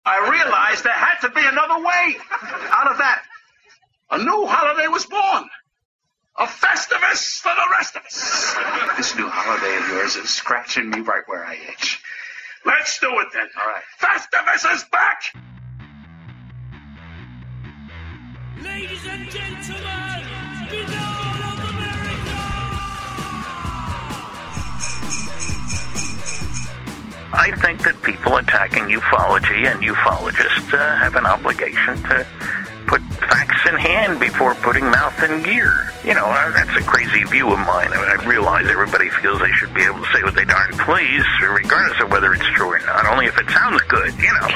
I realized there had to be another way. Out of that, a new holiday was born. A Festivus for the rest of us. This new holiday of yours is scratching me right where I itch. Let's do it then. All right. Festivus is back! Ladies and gentlemen, Benal of America! I think that people attacking ufology and ufologists have an obligation to put facts in hand before putting mouth in gear. You know, that's a crazy view of mine. I realize everybody feels they should be able to say what they darn please, regardless of whether it's true or not, only if it sounds good, you know.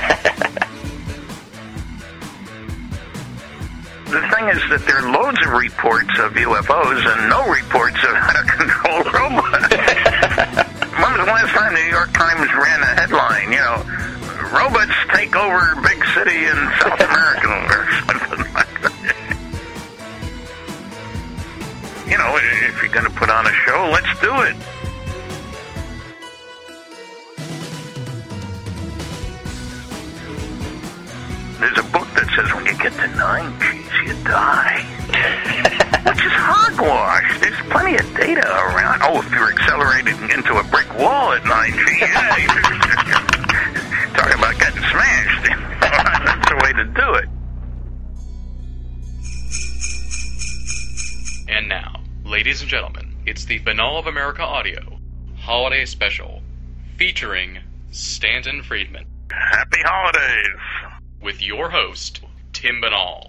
The thing is that there are loads of reports of UFOs and no reports of how to control robots. When was the last time the New York Times ran a headline, you know, robots take over big city in South America or something like that? You know, if you're going to put on a show, let's do it. There's a book that says when you get to 9Gs, you die. Which is hogwash. There's plenty of data around. Oh, if you're accelerating into a brick wall at 9G, yeah. Talking about getting smashed. That's the way to do it. And now, ladies and gentlemen, it's the Benal of America Audio Holiday Special, featuring Stanton Friedman. Happy holidays. With your host, Tim Benal.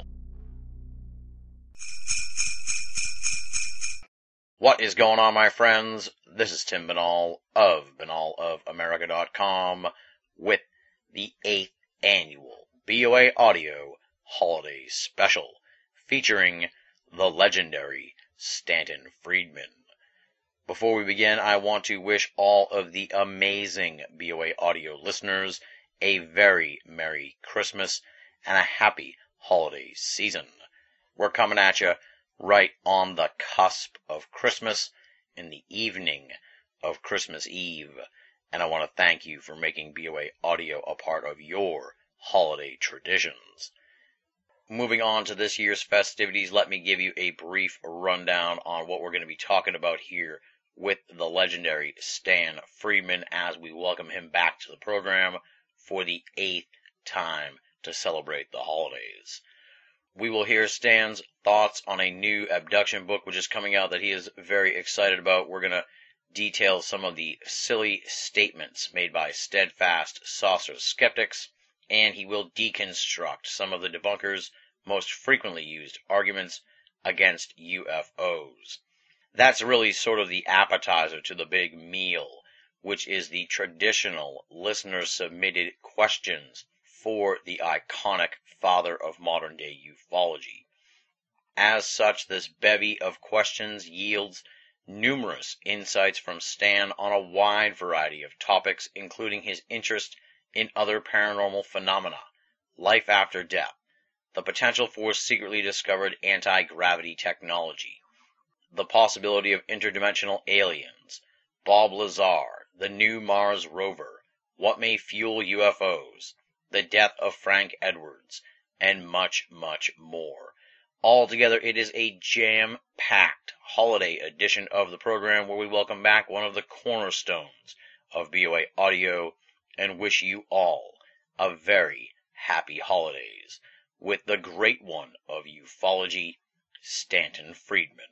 What is going on, my friends? This is Tim Benal of BenalofAmerica.com with the 8th annual BOA Audio Holiday Special, featuring the legendary Stanton Friedman. Before we begin, I want to wish all of the amazing BOA Audio listeners a very Merry Christmas and a happy holiday season. We're coming at you right on the cusp of Christmas, in the evening of Christmas Eve, and I want to thank you for making BOA Audio a part of your holiday traditions. Moving on to this year's festivities, let me give you a brief rundown on what we're going to be talking about here with the legendary Stan Friedman as we welcome him back to the program for the 8th time to celebrate the holidays. We will hear Stan's thoughts on a new abduction book which is coming out that he is very excited about. We're going to detail some of the silly statements made by steadfast saucer skeptics, and he will deconstruct some of the debunkers' most frequently used arguments against UFOs. That's really sort of the appetizer to the big meal, which is the traditional listener-submitted questions for the iconic father of modern-day ufology. As such, this bevy of questions yields numerous insights from Stan on a wide variety of topics, including his interest in other paranormal phenomena, life after death, the potential for secretly discovered anti-gravity technology, the possibility of interdimensional aliens, Bob Lazar, the new Mars rover, what may fuel UFOs, the death of Frank Edwards, and much, much more. Altogether, it is a jam-packed holiday edition of the program where we welcome back one of the cornerstones of BOA Audio and wish you all a very happy holidays with the great one of ufology, Stanton Friedman.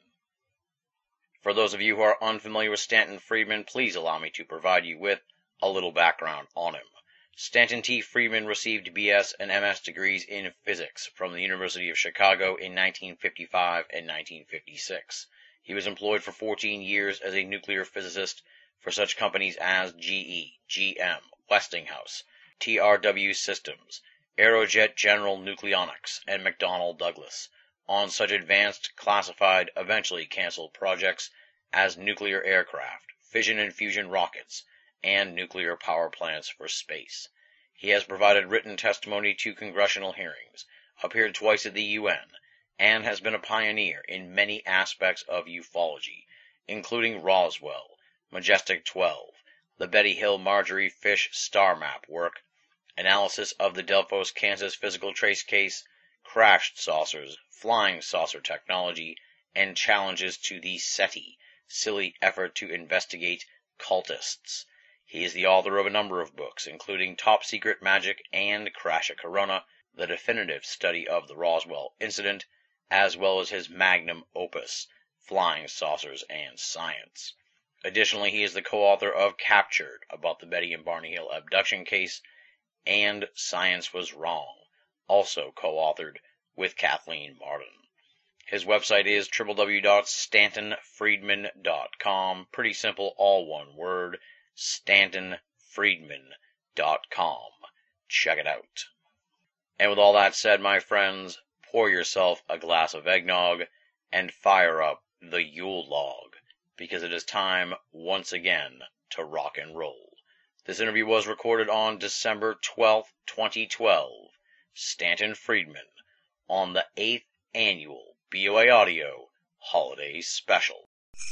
For those of you who are unfamiliar with Stanton Friedman, please allow me to provide you with a little background on him. Stanton T. Friedman received BS and MS degrees in physics from the University of Chicago in 1955 and 1956. He was employed for 14 years as a nuclear physicist for such companies as GE, GM, Westinghouse, TRW Systems, Aerojet General Nucleonics, and McDonnell Douglas, on such advanced, classified, eventually canceled projects as nuclear aircraft, fission and fusion rockets, and nuclear power plants for space. He has provided written testimony to congressional hearings, appeared twice at the UN, and has been a pioneer in many aspects of ufology, including Roswell, Majestic 12, the Betty Hill Marjorie Fish star map work, analysis of the Delphos, Kansas physical trace case, crashed saucers, flying saucer technology, and challenges to the SETI, silly effort to investigate cultists. He is the author of a number of books, including Top Secret Magic and Crash at Corona, the definitive study of the Roswell incident, as well as his magnum opus, Flying Saucers and Science. Additionally, he is the co-author of Captured, about the Betty and Barney Hill abduction case, and Science Was Wrong, also co-authored with Kathleen Martin. His website is www.stantonfriedman.com. Pretty simple, all one word, stantonfriedman.com. Check it out. And with all that said, my friends, pour yourself a glass of eggnog and fire up the Yule log, because it is time once again to rock and roll. This interview was recorded on December 12th, 2012. Stanton Friedman on the 8th annual BOA Audio Holiday Special.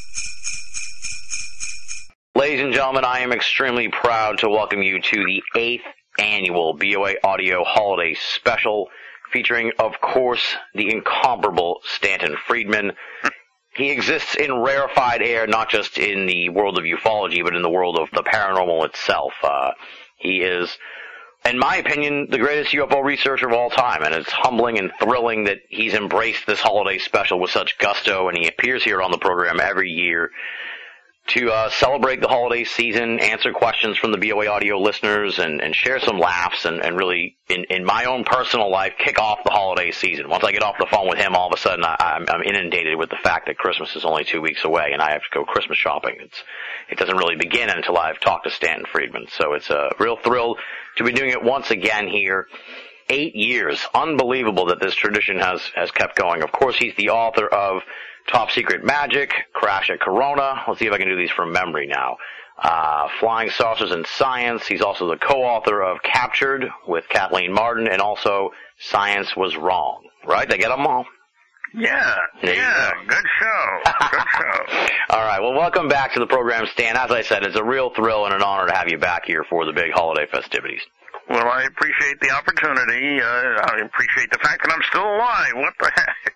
Ladies and gentlemen, I am extremely proud to welcome you to the 8th annual BOA Audio Holiday Special, featuring, of course, the incomparable Stanton Friedman. He exists in rarefied air, not just in the world of ufology, but in the world of the paranormal itself. He is, in my opinion, the greatest UFO researcher of all time, and it's humbling and thrilling that he's embraced this holiday special with such gusto, and he appears here on the program every year to celebrate the holiday season, answer questions from the BOA Audio listeners, and share some laughs, and really, in my own personal life, kick off the holiday season. Once I get off the phone with him, all of a sudden I'm inundated with the fact that Christmas is only 2 weeks away, and I have to go Christmas shopping. It doesn't really begin until I've talked to Stanton Friedman, so it's a real thrill to be doing it once again here. 8 years. Unbelievable that this tradition has kept going. Of course, he's the author of Top Secret Magic, Crash at Corona. Let's see if I can do these from memory now. Flying Saucers and Science. He's also the co-author of Captured with Kathleen Martin, and also Science Was Wrong. Right? Did I get them all? Yeah, good show. Good show. All right, well, welcome back to the program, Stan. As I said, it's a real thrill and an honor to have you back here for the big holiday festivities. Well, I appreciate the opportunity. I appreciate the fact that I'm still alive. What the heck?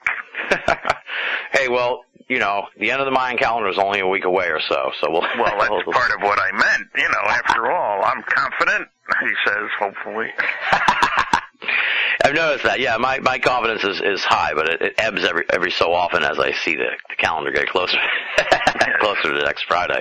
Hey, well, you know, the end of the Mayan calendar is only a week away or so. Well, that's part of what I meant. You know, after all, I'm confident, he says, hopefully. I've noticed that. Yeah, my confidence is high, but it ebbs every so often as I see the calendar get closer closer to next Friday.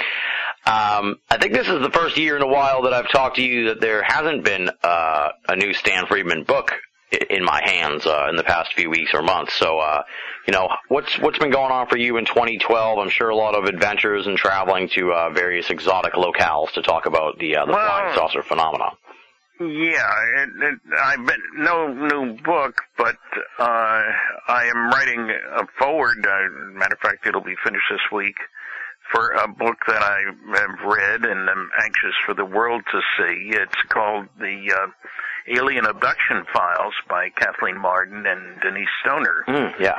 I think this is the first year in a while that I've talked to you that there hasn't been a new Stan Friedman book in my hands in the past few weeks or months. So, you know, what's been going on for you in 2012? I'm sure a lot of adventures and traveling to various exotic locales to talk about the flying saucer phenomenon. Yeah, I've been no new book, but I am writing a forward. Matter of fact, it'll be finished this week, for a book that I have read and am anxious for the world to see. It's called The Alien Abduction Files by Kathleen Martin and Denise Stoner. Yeah.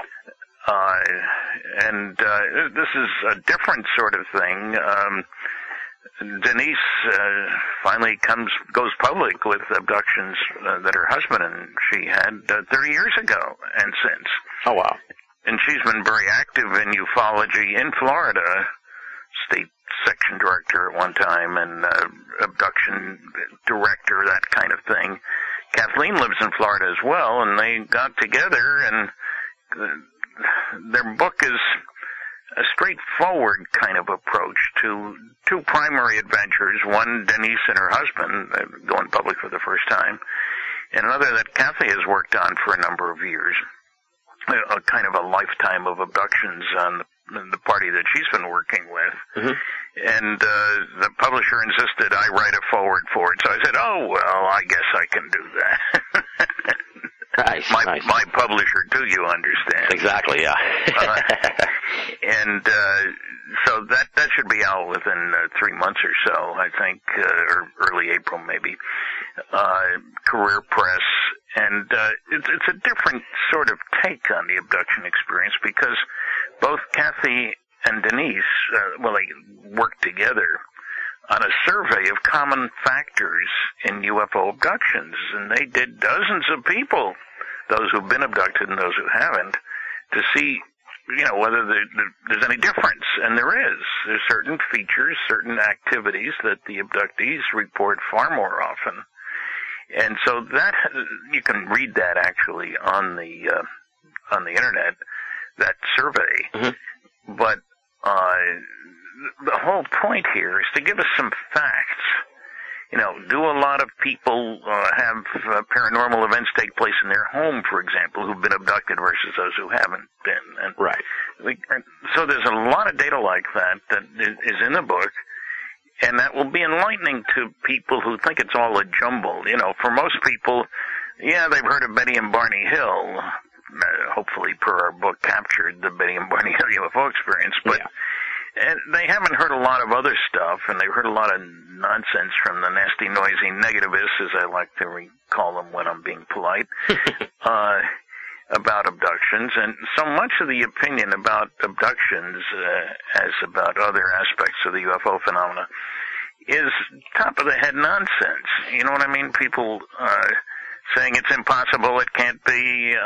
And this is a different sort of thing. Denise finally goes public with abductions that her husband and she had 30 years ago and since. Oh, wow. And she's been very active in ufology in Florida, state section director at one time, and abduction director, that kind of thing. Kathleen lives in Florida as well, and they got together, and their book is a straightforward kind of approach to two primary adventures. One, Denise and her husband going public for the first time, and another that Kathy has worked on for a number of years, a kind of a lifetime of abductions on the party that she's been working with. Mm-hmm. And the publisher insisted I write a forward for it, so I said, oh, well, I guess I can do that. Nice, my publisher, do you understand? Exactly, yeah. And so that should be out within 3 months or so, I think, or early April maybe. Career Press, and it's a different sort of take on the abduction experience, because both Kathy and Denise, they worked together on a survey of common factors in UFO abductions, and they did dozens of people, those who've been abducted and those who haven't, to see, whether there's any difference. And there is. There's certain features, certain activities that the abductees report far more often. And so that, you can read that actually on the internet, that survey. Mm-hmm. But the whole point here is to give us some facts. Do a lot of people have paranormal events take place in their home, for example, who've been abducted versus those who haven't been? And right. So there's a lot of data like that is in the book, and that will be enlightening to people who think it's all a jumble. For most people, yeah, they've heard of Betty and Barney Hill. Hopefully, per our book, captured the Betty and Barney Hill UFO experience, but. Yeah. And they haven't heard a lot of other stuff, and they've heard a lot of nonsense from the nasty, noisy negativists, as I like to call them when I'm being polite, about abductions. And so much of the opinion about abductions, as about other aspects of the UFO phenomena, is top-of-the-head nonsense. You know what I mean? People saying it's impossible, it can't be,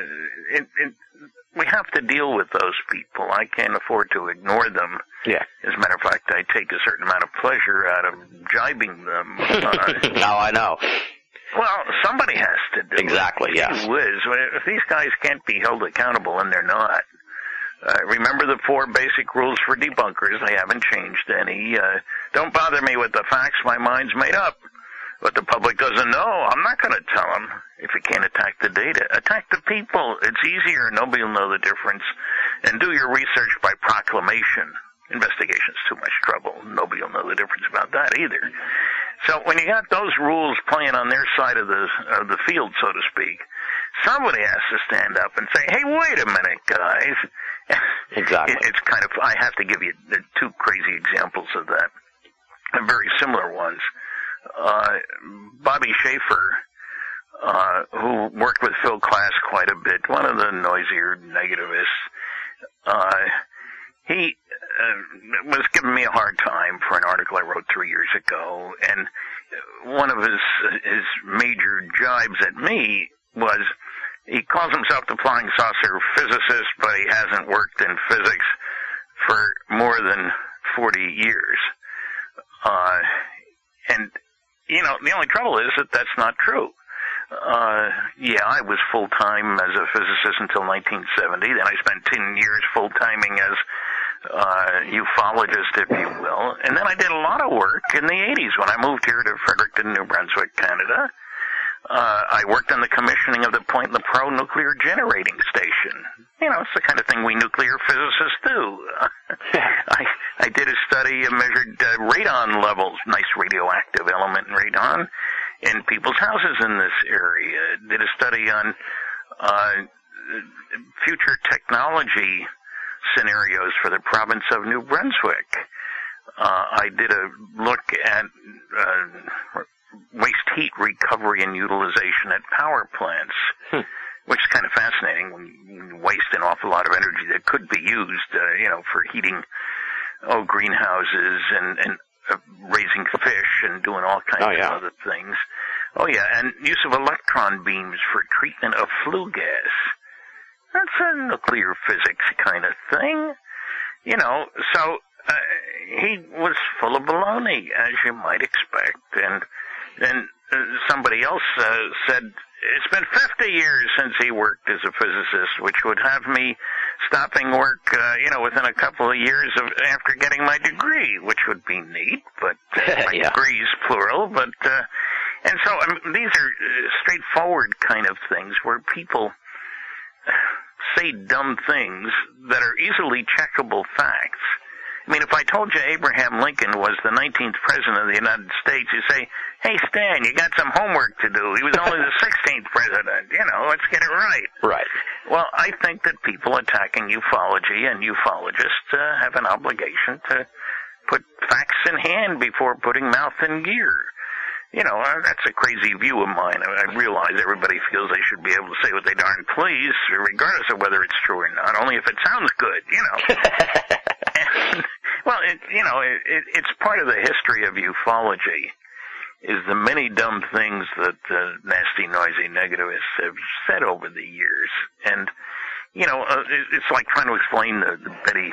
we have to deal with those people. I can't afford to ignore them. Yeah. As a matter of fact, I take a certain amount of pleasure out of jibing them. No, I know. Well, somebody has to do exactly, it. Yes. If these guys can't be held accountable, and they're not, remember the 4 basic rules for debunkers. They haven't changed any. Don't bother me with the facts. My mind's made up. But the public doesn't know. I'm not going to tell them if you can't attack the data. Attack the people. It's easier. Nobody will know the difference. And do your research by proclamation. Investigation's too much trouble. Nobody will know the difference about that either. So when you got those rules playing on their side of the field, so to speak, somebody has to stand up and say, hey, wait a minute, guys. Exactly. It's kind of, I have to give you 2 crazy examples of that. Very similar ones. Bobby Schaefer, who worked with Phil Klass quite a bit, one of the noisier negativists, he was giving me a hard time for an article I wrote 3 years ago, and one of his major jibes at me was he calls himself the flying saucer physicist, but he hasn't worked in physics for more than 40 years. And the only trouble is that that's not true. Yeah, I was full-time as a physicist until 1970. Then I spent 10 years full-timing as ufologist, if you will. And then I did a lot of work in the 80s when I moved here to Fredericton, New Brunswick, Canada. I worked on the commissioning of the Point Lepreau nuclear generating station. It's the kind of thing we nuclear physicists do. I did a study and measured radon levels, nice radioactive element in radon, in people's houses in this area. Did a study on future technology scenarios for the province of New Brunswick. I did a look at waste heat recovery and utilization at power plants, which is kind of fascinating when you waste an awful lot of energy that could be used, for heating, greenhouses and raising fish and doing all kinds of other things. Oh, yeah, and use of electron beams for treatment of flue gas. That's a nuclear physics kind of thing, so he was full of baloney, as you might expect. And then somebody else said, it's been 50 years since he worked as a physicist, which would have me stopping work, within a couple of years after getting my degree, which would be neat, but my degree's plural. But and so these are straightforward kind of things where people say dumb things that are easily checkable facts. I mean, if I told you Abraham Lincoln was the 19th president of the United States, you say, hey, Stan, you got some homework to do. He was only the 16th president. Let's get it right. Right. Well, I think that people attacking ufology and ufologists have an obligation to put facts in hand before putting mouth in gear. That's a crazy view of mine. I realize everybody feels they should be able to say what they darn please, regardless of whether it's true or not, only if it sounds good, And, well, it's part of the history of ufology, is the many dumb things that nasty, noisy negativists have said over the years. And, it's like trying to explain the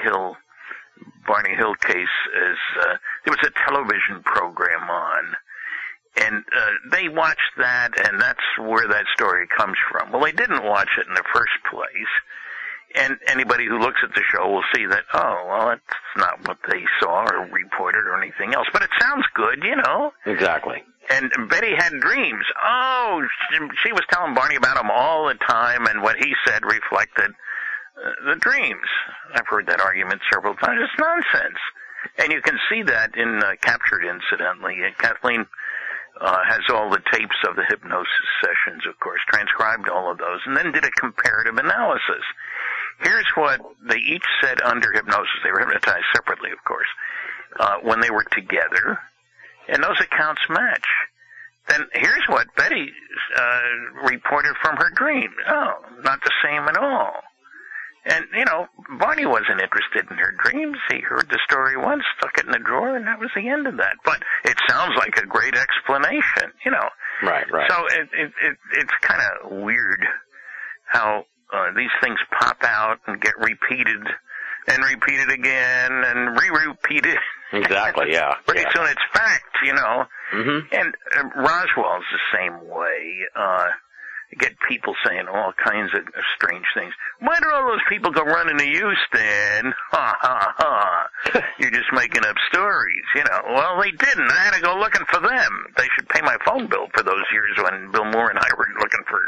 Barney Hill case as there was a television program on, and they watched that, and that's where that story comes from. Well, they didn't watch it in the first place. And anybody who looks at the show will see that, that's not what they saw or reported or anything else. But it sounds good, Exactly. And Betty had dreams. Oh, she was telling Barney about them all the time, and what he said reflected the dreams. I've heard that argument several times. It's nonsense. And you can see that in Captured, incidentally. Kathleen has all the tapes of the hypnosis sessions, of course, transcribed all of those, and then did a comparative analysis. Here's what they each said under hypnosis. They were hypnotized separately, of course, when they were together, and those accounts match. Then here's what Betty reported from her dream. Oh, not the same at all. And, Barney wasn't interested in her dreams. He heard the story once, stuck it in the drawer, and that was the end of that. But it sounds like a great explanation, Right. So it's kind of weird how these things pop out and get repeated and repeated again and re-repeated. Exactly, yeah. Pretty soon it's fact, Mm-hmm. And Roswell's the same way. You get people saying all kinds of strange things. Why do all those people go running to Houston? Ha, ha, ha. You're just making up stories, Well, they didn't. I had to go looking for them. They should pay my phone bill for those years when Bill Moore and I were looking for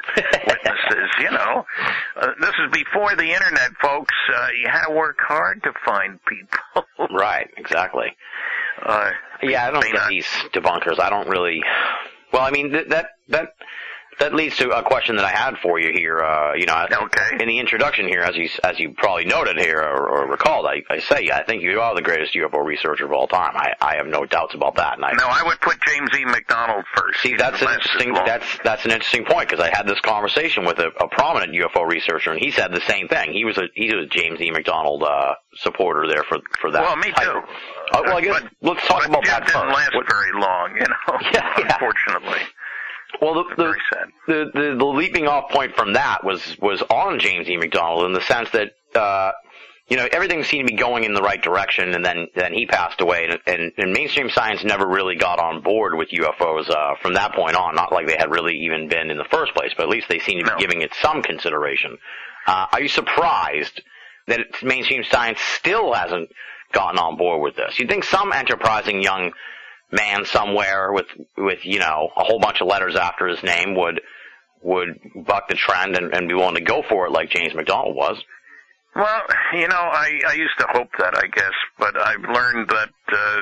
witnesses, This is before the Internet, folks. You had to work hard to find people. Right, exactly. I don't get these debunkers. I don't really... Well, I mean, that leads to a question that I had for you here. Okay. In the introduction here, as you probably noted here or recalled, I say I think you are the greatest UFO researcher of all time. I have no doubts about that. And I would put James E. McDonald first. See, that's an interesting point, because I had this conversation with a prominent UFO researcher, and he said the same thing. He was a James E. McDonald supporter there for that. Well, me too. Well, I guess let's talk about that first. Didn't last very long, Yeah. Unfortunately. Well, the leaping off point from that was on James E. McDonald, in the sense that everything seemed to be going in the right direction, and then he passed away, and mainstream science never really got on board with UFOs from that point on. Not like they had really even been in the first place, but at least they seem to be giving it some consideration. Are you surprised that mainstream science still hasn't gotten on board with this? You'd think some enterprising young man somewhere with a whole bunch of letters after his name would buck the trend and be willing to go for it like James McDonald was. Well, I used to hope that, I guess, but I've learned that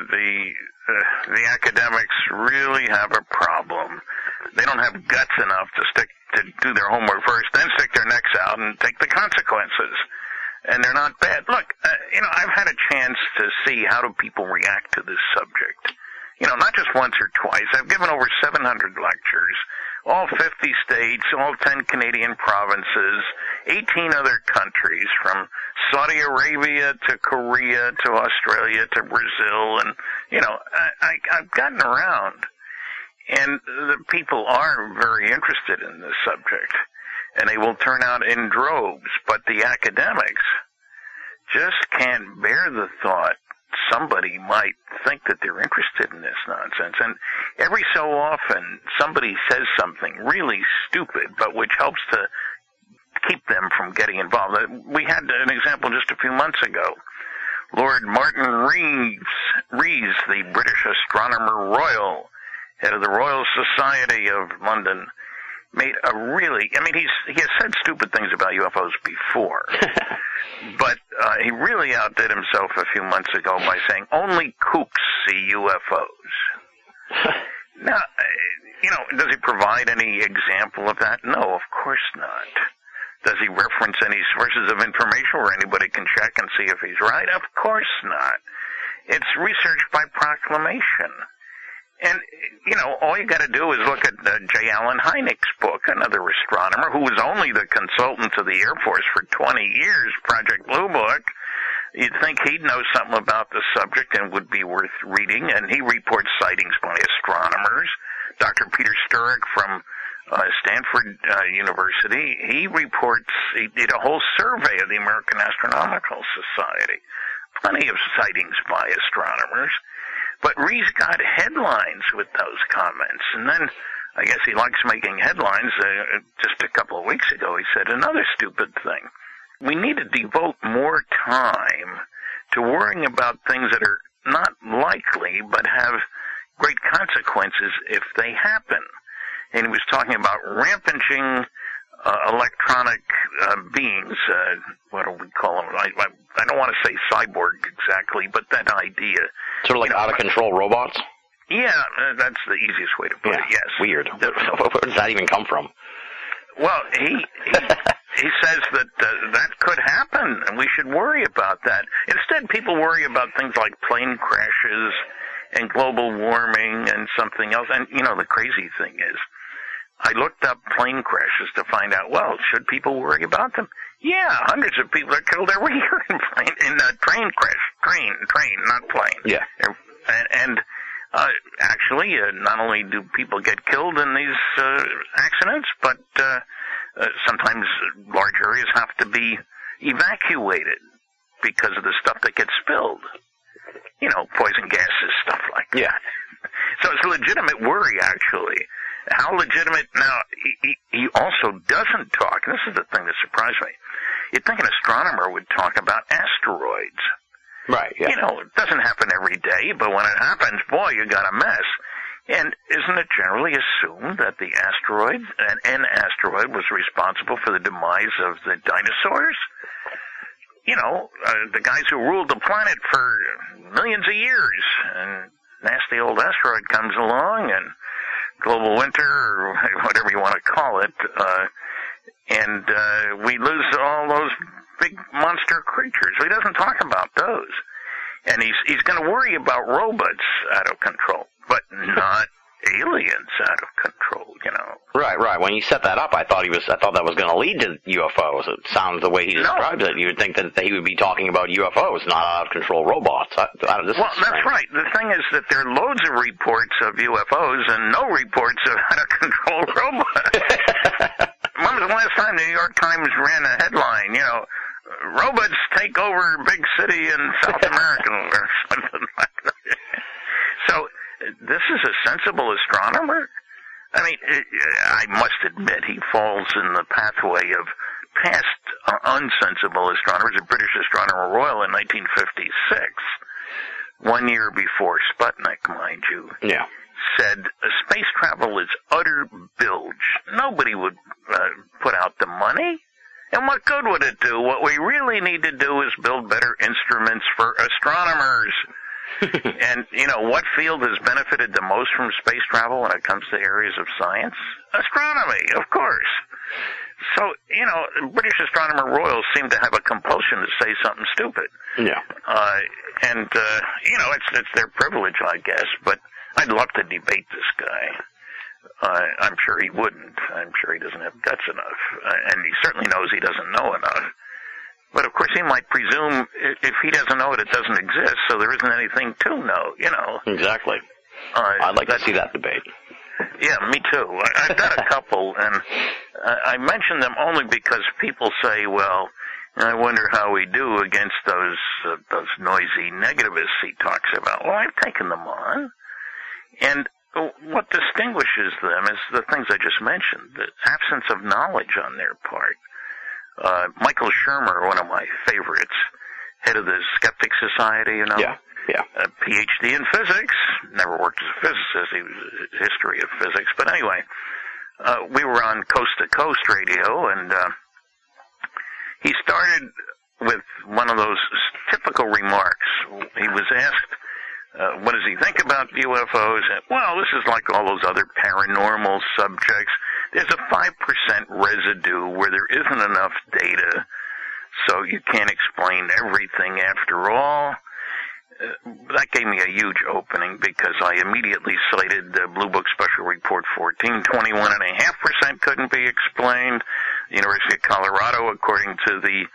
the academics really have a problem. They don't have guts enough to do their homework first, then stick their necks out and take the consequences. And they're not bad. Look, I've had a chance to see how do people react to this subject. Not just once or twice. I've given over 700 lectures, all 50 states, all 10 Canadian provinces, 18 other countries, from Saudi Arabia to Korea to Australia to Brazil, and, I've gotten around. And the people are very interested in this subject, and they will turn out in droves, but the academics just can't bear the thought somebody might think that they're interested in this nonsense. And every so often, somebody says something really stupid, but which helps to keep them from getting involved. We had an example just a few months ago. Lord Martin Rees, the British Astronomer Royal, head of the Royal Society of London, made a really, he has said stupid things about UFOs before, but he really outdid himself a few months ago by saying only kooks see UFOs. Now, does he provide any example of that? No, of course not. Does he reference any sources of information where anybody can check and see if he's right? Of course not. It's research by proclamation. And, all you got to do is look at J. Allen Hynek's book, another astronomer who was only the consultant to the Air Force for 20 years, Project Blue Book. You'd think he'd know something about the subject and would be worth reading, and he reports sightings by astronomers. Dr. Peter Sturrock from Stanford University, he did a whole survey of the American Astronomical Society. Plenty of sightings by astronomers. But Rees got headlines with those comments, and then I guess he likes making headlines. Just a couple of weeks ago, he said another stupid thing. We need to devote more time to worrying about things that are not likely but have great consequences if they happen. And he was talking about rampaging electronic beings. What do we call them? I don't want to say cyborg exactly, but that idea. Sort of like out-of-control robots? Yeah, that's the easiest way to put it, yes. Weird. Where does that even come from? Well, he says that that could happen, and we should worry about that. Instead, people worry about things like plane crashes and global warming and something else. And, the crazy thing is, I looked up plane crashes to find out, well, should people worry about them? Yeah, hundreds of people are killed every year in train crash. Train, not plane. Yeah. And actually, not only do people get killed in these accidents, but sometimes large areas have to be evacuated because of the stuff that gets spilled. Poison gases, stuff like that. Yeah. So it's a legitimate worry, actually. How legitimate? Now, he also doesn't talk, and this is the thing that surprised me. You'd think an astronomer would talk about asteroids. Right, yeah. It doesn't happen every day, but when it happens, boy, you got a mess. And isn't it generally assumed that the asteroid, an asteroid, was responsible for the demise of the dinosaurs? The guys who ruled the planet for millions of years, and nasty old asteroid comes along, and global winter, or whatever you want to call it, and we lose all those big monster creatures. He doesn't talk about those. And he's going to worry about robots out of control, but not aliens out of control, Right. When you set that up, I thought that was going to lead to UFOs. It sounds the way he describes it. You would think that he would be talking about UFOs, not out of control robots. Well, that's right. The thing is that there are loads of reports of UFOs and no reports of out of control robots. When was the last time the New York Times ran a headline, robots take over big city in South America or something like that? So this is a sensible astronomer? I mean, I must admit he falls in the pathway of past unsensible astronomers. A British astronomer royal in 1956, 1 year before Sputnik, mind you, said space travel is utter bilge. Nobody would put out the money. And what good would it do? What we really need to do is build better instruments for astronomers. And, what field has benefited the most from space travel when it comes to areas of science? Astronomy, of course. So, British astronomer royals seem to have a compulsion to say something stupid. Yeah. It's their privilege, I guess, but I'd love to debate this guy. I'm sure he wouldn't. I'm sure he doesn't have guts enough. And he certainly knows he doesn't know enough. But, of course, he might presume if he doesn't know it, it doesn't exist, so there isn't anything to know, Exactly. I'd like to see that debate. Yeah, me too. I've done a couple, and I mention them only because people say, well, I wonder how we do against those noisy negativists he talks about. Well, I've taken them on, and what distinguishes them is the things I just mentioned, the absence of knowledge on their part. Michael Shermer, one of my favorites, head of the Skeptic Society, Yeah. A PhD in physics, never worked as a physicist, he was a history of physics, but anyway, we were on Coast to Coast radio, and he started with one of those typical remarks. He was asked, what does he think about UFOs? And, well, this is like all those other paranormal subjects. There's a 5% residue where there isn't enough data, so you can't explain everything after all. That gave me a huge opening because I immediately cited the Blue Book Special Report 14. 21.5% couldn't be explained. The University of Colorado, according to the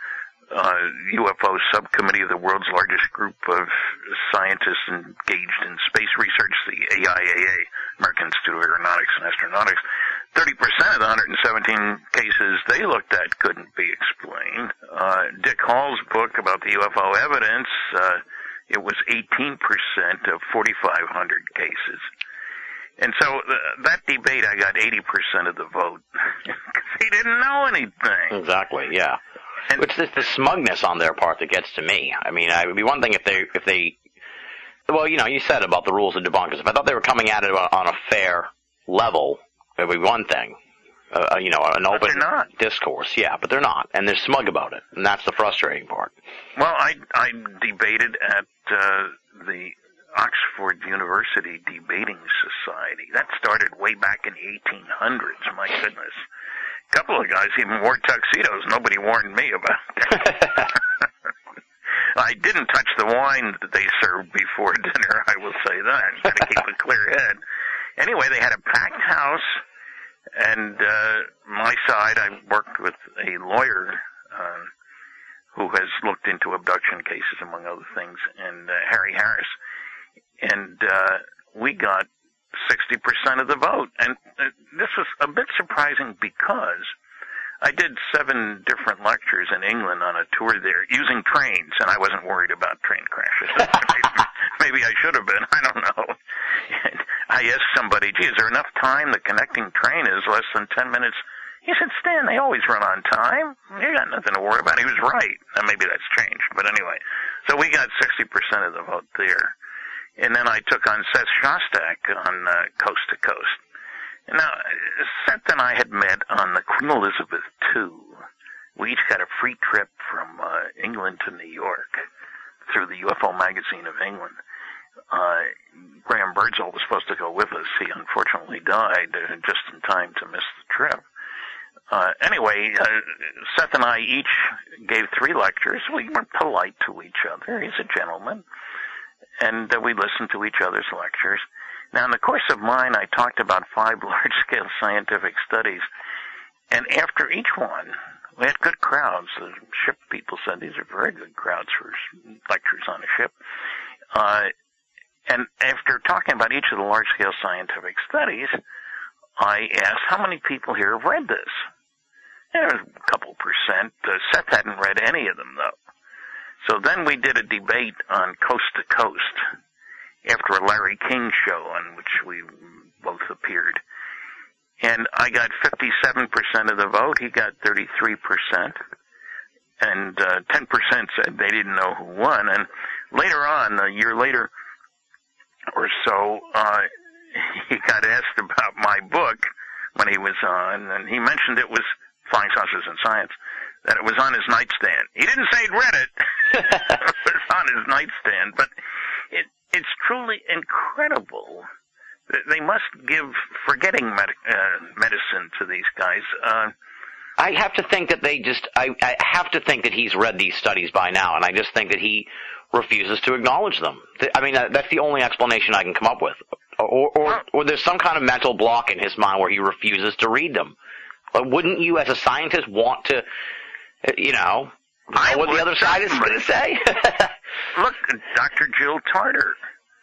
UFO subcommittee of the world's largest group of scientists engaged in space research, the AIAA, American Institute of Aeronautics and Astronautics. 30% of the 117 cases they looked at couldn't be explained. Dick Hall's book about the UFO evidence, it was 18% of 4,500 cases. And so that debate, I got 80% of the vote. They didn't know anything. Exactly, yeah. It's the smugness on their part that gets to me. I mean, it would be one thing if they, well, you know, you said about the rules of debunkers. If I thought they were coming at it on a fair level, it would be one thing. You know, an open discourse. Yeah, but they're not. And they're smug about it. And that's the frustrating part. Well, I debated at the Oxford University Debating Society. That started way back in the 1800s, my goodness. A couple of guys even wore tuxedos. Nobody warned me about that. I didn't touch the wine that they served before dinner, I will say that. Got to keep a clear head. Anyway, they had a packed house, and my side, I worked with a lawyer who has looked into abduction cases, among other things, and Harry Harris. And we got 60% of the vote. And this was a bit surprising because I did 7 different lectures in England on a tour there using trains, and I wasn't worried about train crashes. Maybe I should have been. I don't know. And I asked somebody, gee, is there enough time? The connecting train is less than 10 minutes. He said, Stan, they always run on time. You got nothing to worry about. He was right. And maybe that's changed. But anyway, so we got 60% of the vote there. And then I took on Seth Shostak on Coast to Coast. Now, Seth and I had met on the Queen Elizabeth II. We each got a free trip from England to New York through the UFO Magazine of England. Graham Birdsall was supposed to go with us. He unfortunately died just in time to miss the trip. Anyway, Seth and I each gave 3 lectures. We were polite to each other. He's a gentleman. And we listened to each other's lectures. Now, in the course of mine, I talked about 5 large-scale scientific studies. And after each one, we had good crowds. The ship people said these are very good crowds for lectures on a ship. And after talking about each of the large-scale scientific studies, I asked, how many people here have read this? There was a couple percent. Seth hadn't read any of them, though. So then we did a debate on Coast to Coast after a Larry King show on which we both appeared. And I got 57% of the vote. He got 33%. And 10% said they didn't know who won. And later on, a year later or so, he got asked about my book when he was on, and he mentioned it was Flying Saucers and Science, that it was on his nightstand. He didn't say he'd read it. It was on his nightstand. But it's truly incredible. They must give forgetting medicine to these guys. I have to think that I have to think that he's read these studies by now, and I just think that he refuses to acknowledge them. I mean, that's the only explanation I can come up with. Or there's some kind of mental block in his mind where he refuses to read them. But wouldn't you, as a scientist, want to, know what the other side is going to say? Look, Dr. Jill Tarter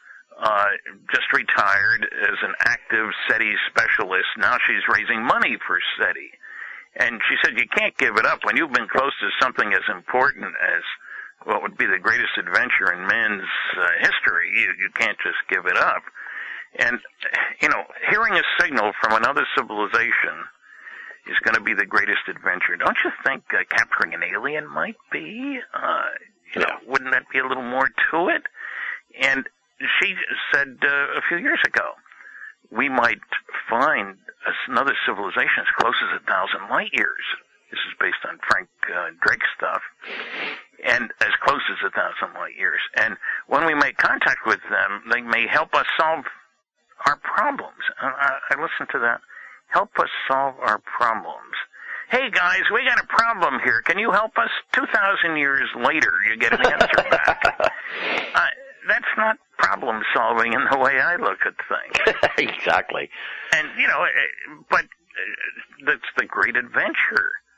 just retired as an active SETI specialist. Now she's raising money for SETI. And she said, you can't give it up. When you've been close to something as important as what would be the greatest adventure in man's history, you can't just give it up. And, hearing a signal from another civilization is going to be the greatest adventure. Don't you think capturing an alien might be? Wouldn't that be a little more to it? And she said a few years ago, we might find another civilization as close as 1,000 light years. This is based on Frank Drake's stuff. And as close as 1,000 light years. And when we make contact with them, they may help us solve our problems. I listened to that. Help us solve our problems. Hey, guys, we got a problem here. Can you help us? 2,000 years later, you get an answer back. That's not problem solving in the way I look at things. Exactly. And, but that's the great adventure.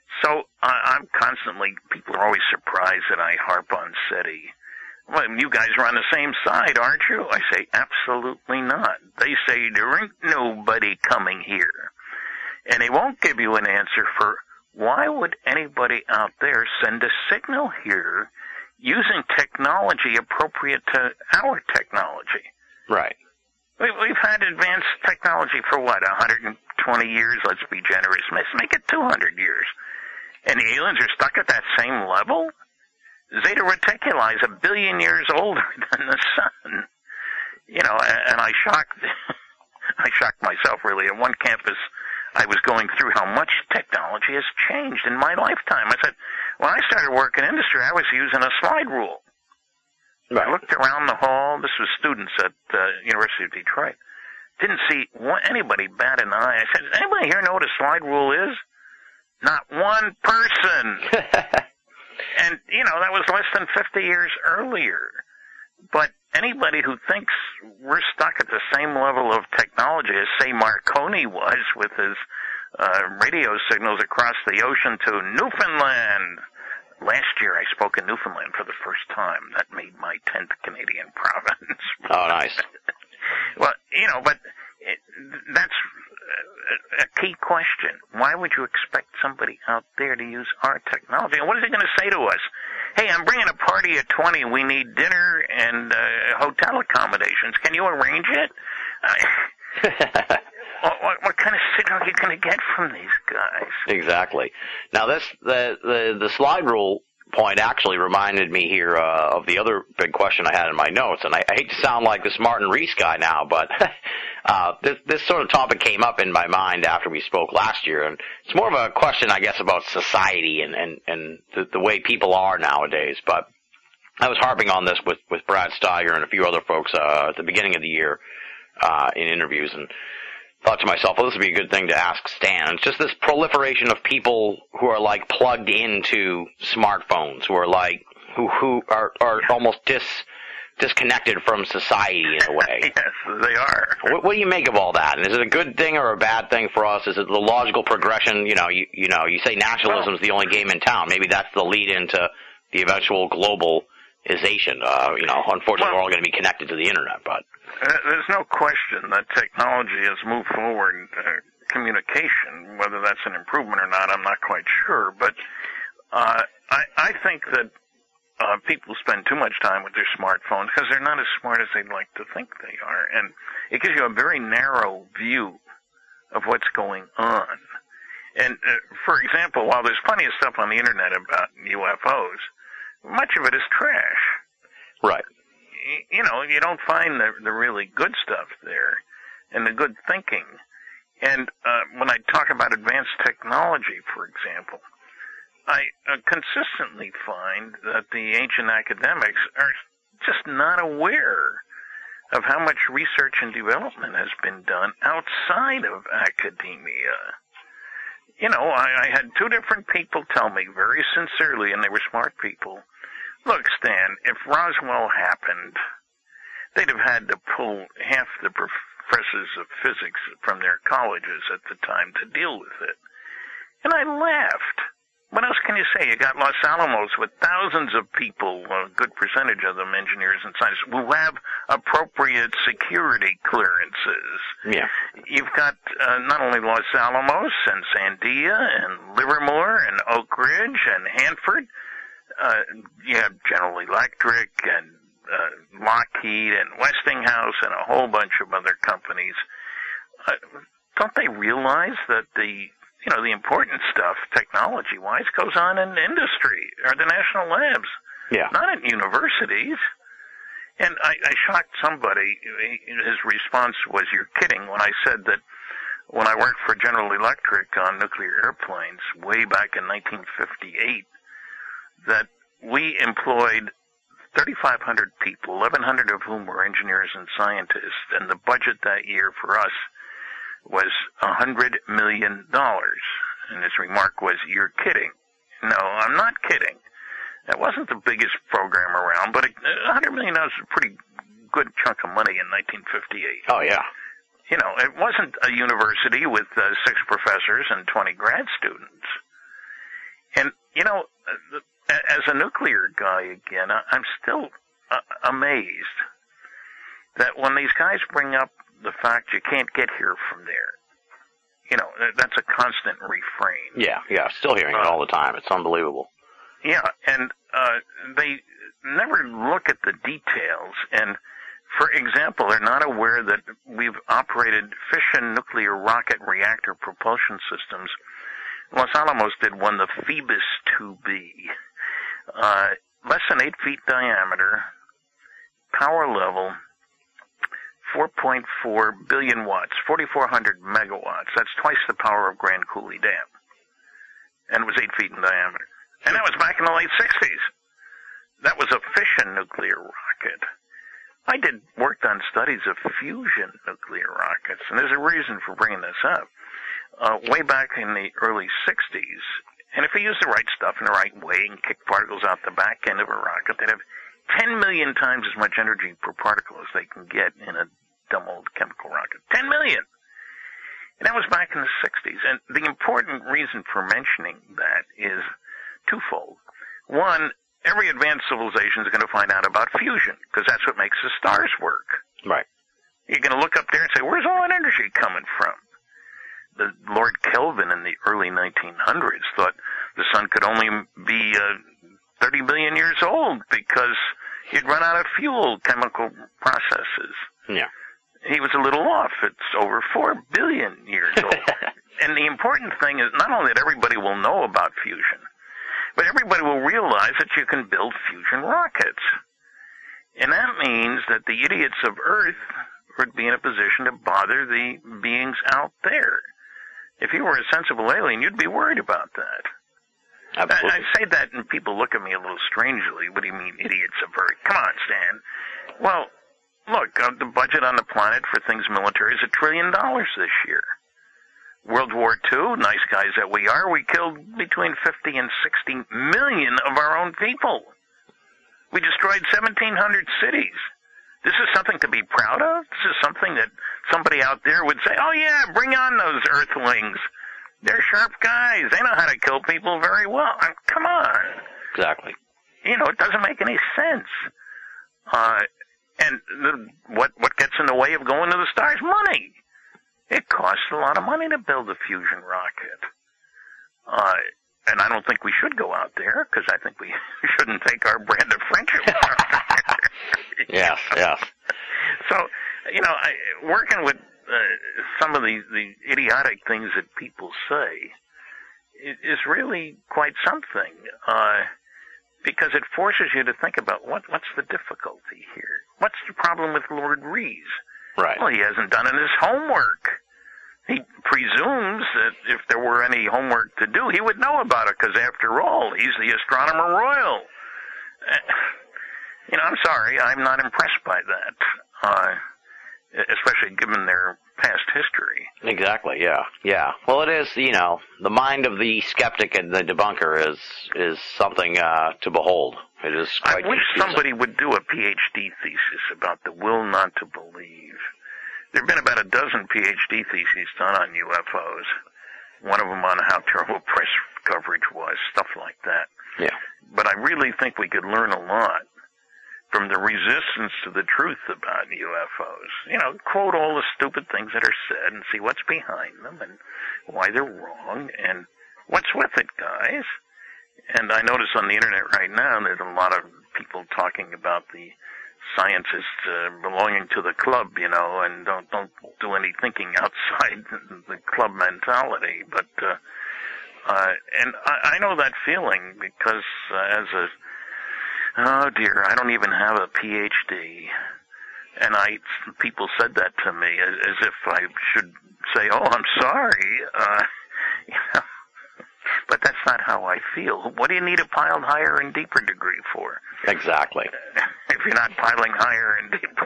So I'm constantly, people are always surprised that I harp on SETI. Well, you guys are on the same side, aren't you? I say, absolutely not. They say there ain't nobody coming here. And they won't give you an answer for why would anybody out there send a signal here using technology appropriate to our technology. Right. We've had advanced technology for what, 120 years? Let's be generous. Let's make it 200 years. And the aliens are stuck at that same level? Zeta Reticuli is 1 billion years older than the sun. You know, and I shocked myself really. At one campus, I was going through how much technology has changed in my lifetime. I said, when I started working in industry, I was using a slide rule. Right. I looked around the hall. This was students at University of Detroit. Didn't see anybody bat an eye. I said, does anybody here know what a slide rule is? Not one person. And, you know, that was less than 50 years earlier. But anybody who thinks we're stuck at the same level of technology as, say, Marconi was with his radio signals across the ocean to Newfoundland. Last year I spoke in Newfoundland for the first time. That made my 10th Canadian province. Oh, nice. Well, you know, but that's a key question. Why would you expect somebody out there to use our technology? And what is he going to say to us? Hey, I'm bringing a party of 20. We need dinner and hotel accommodations. Can you arrange it? What kind of signal are you going to get from these guys? Exactly. Now, the slide rule point actually reminded me here of the other big question I had in my notes, and I hate to sound like this Martin Rees guy now, but this sort of topic came up in my mind after we spoke last year, and it's more of a question, I guess, about society and the way people are nowadays. But I was harping on this with Brad Steiger and a few other folks at the beginning of the year in interviews, and thought to myself, well, this would be a good thing to ask Stan. It's just this proliferation of people who are like plugged into smartphones, who are like who are almost disconnected from society in a way. Yes, they are. What do you make of all that? And is it a good thing or a bad thing for us? Is it the logical progression? You you say nationalism is the only game in town. Maybe that's the lead into the eventual globalization. Unfortunately, we're all going to be connected to the internet, but. There's no question that technology has moved forward in communication. Whether that's an improvement or not, I'm not quite sure. But I think that people spend too much time with their smartphones because they're not as smart as they'd like to think they are. And it gives you a very narrow view of what's going on. And, for example, while there's plenty of stuff on the internet about UFOs, much of it is trash. Right. You know, you don't find the really good stuff there and the good thinking. And when I talk about advanced technology, for example, I consistently find that the ancient academics are just not aware of how much research and development has been done outside of academia. You know, I had two different people tell me very sincerely, and they were smart people, look, Stan, if Roswell happened, they'd have had to pull half the professors of physics from their colleges at the time to deal with it. And I laughed. What else can you say? You got Los Alamos with thousands of people, a good percentage of them engineers and scientists, who have appropriate security clearances. Yeah. You've got not only Los Alamos and Sandia and Livermore and Oak Ridge and Hanford, you have General Electric and Lockheed and Westinghouse and a whole bunch of other companies. Don't they realize that the important stuff, technology-wise, goes on in industry or the national labs, not at universities? And I shocked somebody. His response was, "You're kidding," when I said that when I worked for General Electric on nuclear airplanes way back in 1958, that we employed 3,500 people, 1,100 of whom were engineers and scientists, and the budget that year for us was $100 million. And his remark was, "You're kidding." No, I'm not kidding. That wasn't the biggest program around, but $100 million is a pretty good chunk of money in 1958. Oh, yeah. You know, it wasn't a university with 6 professors and 20 grad students. And, you know, as a nuclear guy again, I'm still amazed that when these guys bring up the fact you can't get here from there, you know, that's a constant refrain. Yeah, still hearing it all the time. It's unbelievable. Yeah, and they never look at the details. And, for example, they're not aware that we've operated fission nuclear rocket reactor propulsion systems. Los Alamos did one, the Phoebus 2B. Less than 8 feet diameter, power level 4.4 billion watts, 4,400 megawatts. That's twice the power of Grand Coulee Dam. And it was 8 feet in diameter. And that was back in the late 60s. That was a fission nuclear rocket. I worked on studies of fusion nuclear rockets, and there's a reason for bringing this up. Way back in the early 60s, and if you use the right stuff in the right way and kick particles out the back end of a rocket, they'd have 10 million times as much energy per particle as they can get in a dumb old chemical rocket. 10 million! And that was back in the 60s. And the important reason for mentioning that is twofold. One, every advanced civilization is going to find out about fusion, because that's what makes the stars work. Right. You're going to look up there and say, where's all that energy coming from? The Lord Kelvin in the early 1900s thought the sun could only be 30 billion years old because you'd run out of fuel chemical processes. Yeah. He was a little off. It's over 4 billion years old. And the important thing is not only that everybody will know about fusion, but everybody will realize that you can build fusion rockets. And that means that the idiots of Earth would be in a position to bother the beings out there. If you were a sensible alien, you'd be worried about that. Absolutely. I say that and people look at me a little strangely. What do you mean, idiots of Earth? Come on, Stan. Well, look, the budget on the planet for things military is $1 trillion this year. World War II, nice guys that we are, we killed between 50 and 60 million of our own people. We destroyed 1,700 cities. This is something to be proud of? This is something that somebody out there would say, oh yeah, bring on those Earthlings. They're sharp guys. They know how to kill people very well. Come on. Exactly. You know, it doesn't make any sense. And what gets in the way of going to the stars? Money. It costs a lot of money to build a fusion rocket. And I don't think we should go out there, because I think we shouldn't take our brand of friendship out there. Yes. So, you know, working with some of the idiotic things that people say is really quite something, because it forces you to think about what's the difficulty here? What's the problem with Lord Rees? Right. Well, he hasn't done his homework. He presumes that if there were any homework to do, he would know about it, because after all, he's the Astronomer Royal. You know, I'm sorry, I'm not impressed by that, especially given their past history. Exactly, yeah. Well, it is, you know, the mind of the skeptic and the debunker is something to behold. It is quite I wish confusing. somebody would do a PhD thesis about the will not to believe. There have been about a dozen PhD theses done on UFOs. One of them on how terrible press coverage was, stuff like that. Yeah. But I really think we could learn a lot from the resistance to the truth about UFOs. You know, quote all the stupid things that are said and see what's behind them and why they're wrong and what's with it, guys. And I notice on the internet right now there's a lot of people talking about the scientists belonging to the club, you know, and don't do any thinking outside the club mentality. But and I know that feeling because oh dear, I don't even have a PhD, and people said that to me as if I should say, oh, I'm sorry, you know. But that's not how I feel. What do you need a piled higher and deeper degree for? Exactly. If you're not piling higher and deeper.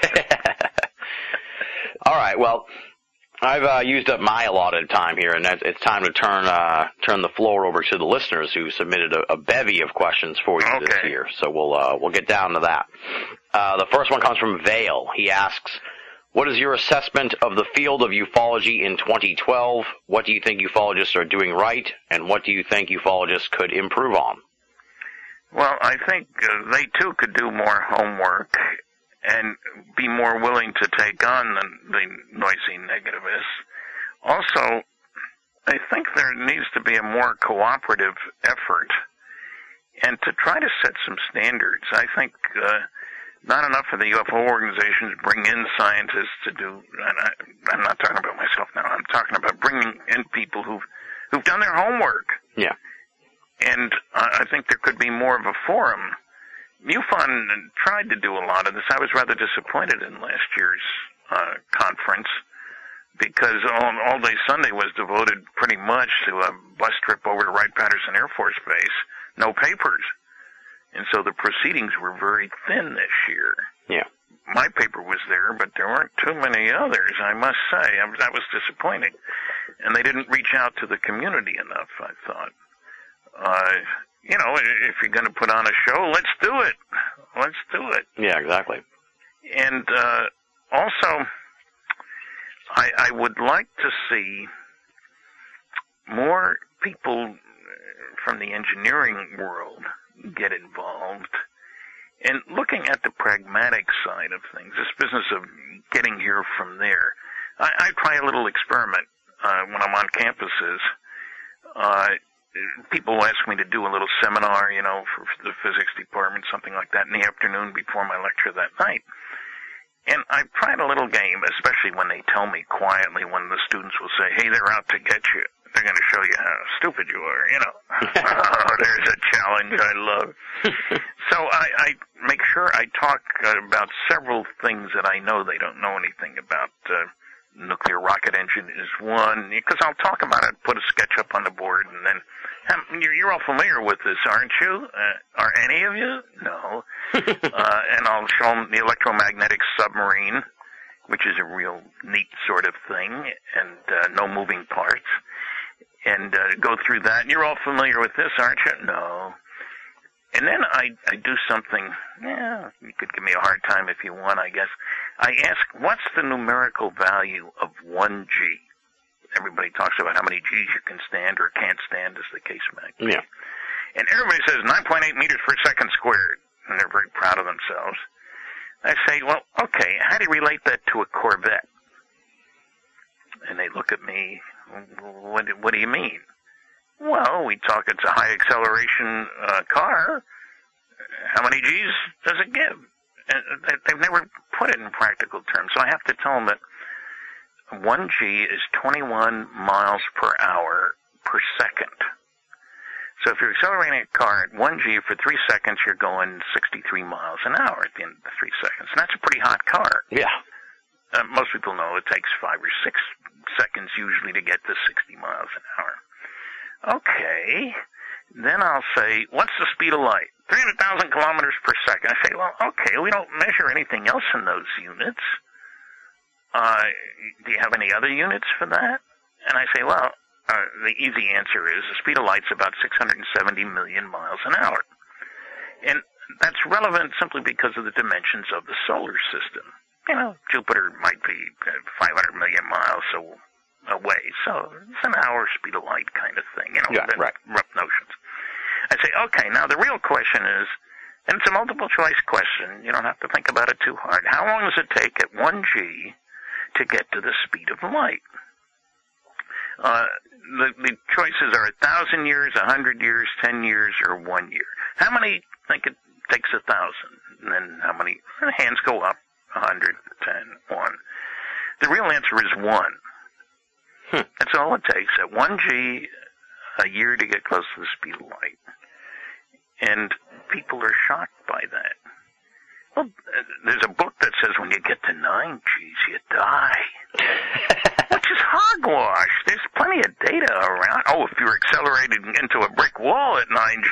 All right, well, I've used up my allotted time here, and it's time to turn the floor over to the listeners who submitted a bevy of questions for you this year. So we'll get down to that. The first one comes from Vale. He asks, What is your assessment of the field of ufology in 2012? What do you think ufologists are doing right, and what do you think ufologists could improve on? Well, I think they too could do more homework and be more willing to take on the noisy negativists. Also, I think there needs to be a more cooperative effort and to try to set some standards. I think not enough of the UFO organizations bring in scientists to do, and I'm not talking about myself now, I'm talking about bringing in people who've done their homework. Yeah. And I think there could be more of a forum. MUFON tried to do a lot of this. I was rather disappointed in last year's conference because all day Sunday was devoted pretty much to a bus trip over to Wright-Patterson Air Force Base, no papers. And so the proceedings were very thin this year. Yeah. My paper was there, but there weren't too many others, I must say. That was disappointing. And they didn't reach out to the community enough, I thought. If you're going to put on a show, let's do it. Let's do it. Yeah, exactly. And also, I would like to see more people from the engineering world get involved and looking at the pragmatic side of things, this business of getting here from there. I try a little experiment when I'm on campuses. People ask me to do a little seminar, for the physics department, something like that, in the afternoon before my lecture that night. And I've tried a little game, especially when they tell me quietly when the students will say, hey, they're out to get you. They're going to show you how stupid you are, There's a challenge I love. So I make sure I talk about several things that I know they don't know anything about. Nuclear rocket engine is one, because I'll talk about it, put a sketch up on the board, and then you're all familiar with this, aren't you? Are any of you? No. And I'll show them the electromagnetic submarine, which is a real neat sort of thing, and no moving parts, and go through that. And you're all familiar with this, aren't you? No. And then I do something, you could give me a hard time if you want, I guess. I ask, what's the numerical value of 1G? Everybody talks about how many Gs you can stand or can't stand, as the case may be. Yeah. And everybody says 9.8 meters per second squared, and they're very proud of themselves. I say, well, okay, how do you relate that to a Corvette? And they look at me, what do you mean? Well, we talk, it's a high acceleration car. How many Gs does it give? And they've never put it in practical terms. So I have to tell them that 1G is 21 miles per hour per second. So if you're accelerating a car at 1G for 3 seconds, you're going 63 miles an hour at the end of the 3 seconds. And that's a pretty hot car. Yeah. Most people know it takes 5 or 6 seconds usually to get to 60 miles an hour. Okay, then I'll say, what's the speed of light? 300,000 kilometers per second. I say, well, okay, we don't measure anything else in those units. Do you have any other units for that? And I say, well, the easy answer is the speed of light's about 670 million miles an hour. And that's relevant simply because of the dimensions of the solar system. Jupiter might be 500 million miles away, so it's an hour speed of light kind of thing, right. Rough notions. I say, okay, now the real question is, and it's a multiple choice question, you don't have to think about it too hard. How long does it take at 1G to get to the speed of light? The choices are 1,000 years, 100 years, 10 years, or 1 year. How many think it takes 1,000? And then how many hands go up? 100, 10, 1. The real answer is 1. That's all it takes. At 1G, a year to get close to the speed of light. And people are shocked by that. Well, there's a book that says when you get to 9Gs, you die. Which is hogwash. There's plenty of data around. Oh, if you're accelerated into a brick wall at 9G,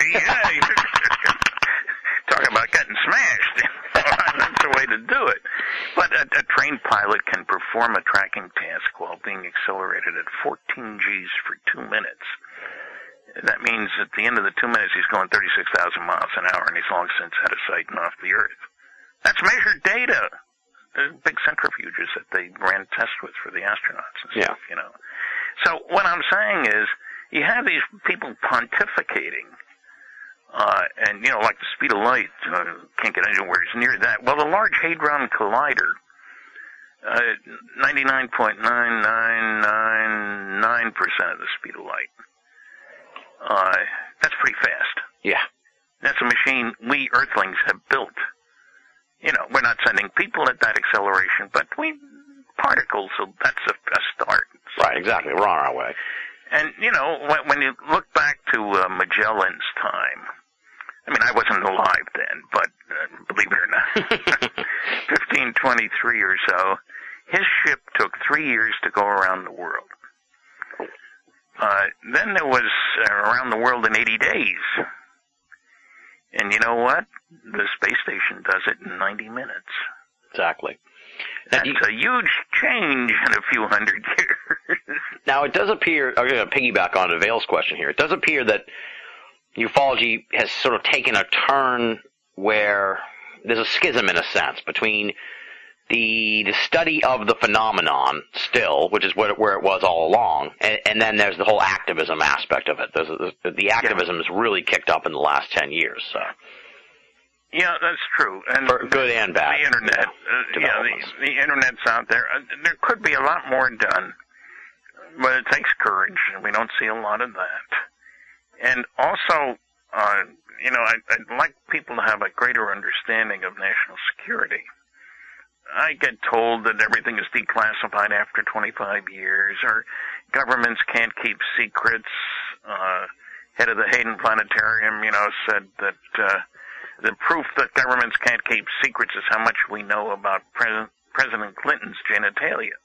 talking about getting smashed. That's the way to do it. But a trained pilot can perform a tracking task while being accelerated at 14 Gs for 2 minutes. That means at the end of the 2 minutes, he's going 36,000 miles an hour, and he's long since had a sight and off the Earth. That's measured data. big centrifuges that they ran tests with for the astronauts and stuff, you know. So what I'm saying is, you have these people pontificating, and, you know, like the speed of light, can't get anywhere near that. Well, the Large Hadron Collider, 99.9999% of the speed of light. That's pretty fast. Yeah. That's a machine we Earthlings have built. You know, we're not sending people at that acceleration, but particles, so that's a start. Right, exactly. We're on our way. And, you know, when you look back to Magellan's time, I mean, I wasn't alive then, but believe it or not, 1523 or so, his ship took 3 years to go around the world. Then there was around the world in 80 days. And you know what? The space station does it in 90 minutes. Exactly. That's a huge change in a few hundred years. Now, it does appear, I'm going to piggyback on Vale's question here, it does appear that ufology has sort of taken a turn where there's a schism, in a sense, between the study of the phenomenon still, which is where it was all along, and then there's the whole activism aspect of it. The activism has really kicked up in the last 10 years. So. Yeah, that's true. And for good and bad. The internet, the internet's out there. There could be a lot more done, but it takes courage, and we don't see a lot of that. And also, you know, I'd like people to have a greater understanding of national security. I get told that everything is declassified after 25 years, or governments can't keep secrets. Head of the Hayden Planetarium, you know, said that the proof that governments can't keep secrets is how much we know about President Clinton's genitalia.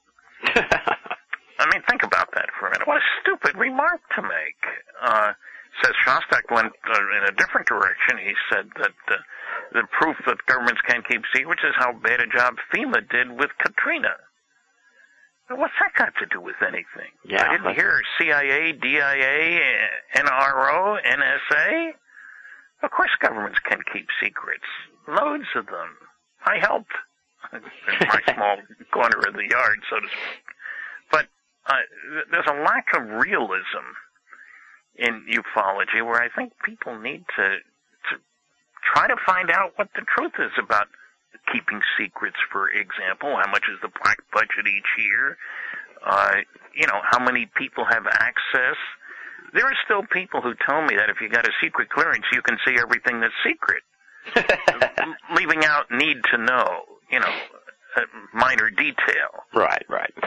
I mean, think about that for a minute. What a stupid remark to make. Says Shostak went in a different direction. He said that the proof that governments can't keep secrets is how bad a job FEMA did with Katrina. Now, what's that got to do with anything? Yeah, I didn't hear CIA, DIA, NRO, NSA. Of course governments can keep secrets. Loads of them. I helped in my small corner of the yard, so to speak. But there's a lack of realism in ufology where I think people need to try to find out what the truth is about keeping secrets, for example. How much is the black budget each year? You know, how many people have access? There are still people who tell me that if you got a secret clearance, you can see everything that's secret. Leaving out need to know, you know, minor detail. Right.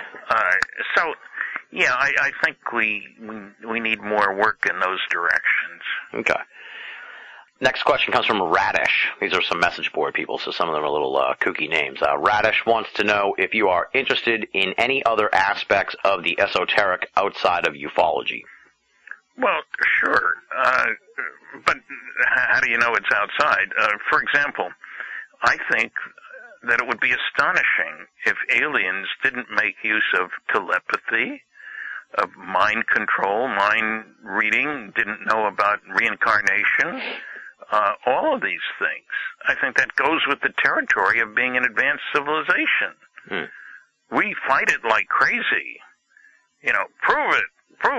So, yeah, I think we need more work in those directions. Okay. Next question comes from Radish. These are some message board people, so some of them are a little kooky names. Radish wants to know if you are interested in any other aspects of the esoteric outside of ufology. Well, sure. But how do you know it's outside? For example, I think that it would be astonishing if aliens didn't make use of telepathy, of mind control, mind reading, didn't know about reincarnation, all of these things. I think that goes with the territory of being an advanced civilization. We fight it like crazy. You know, prove it.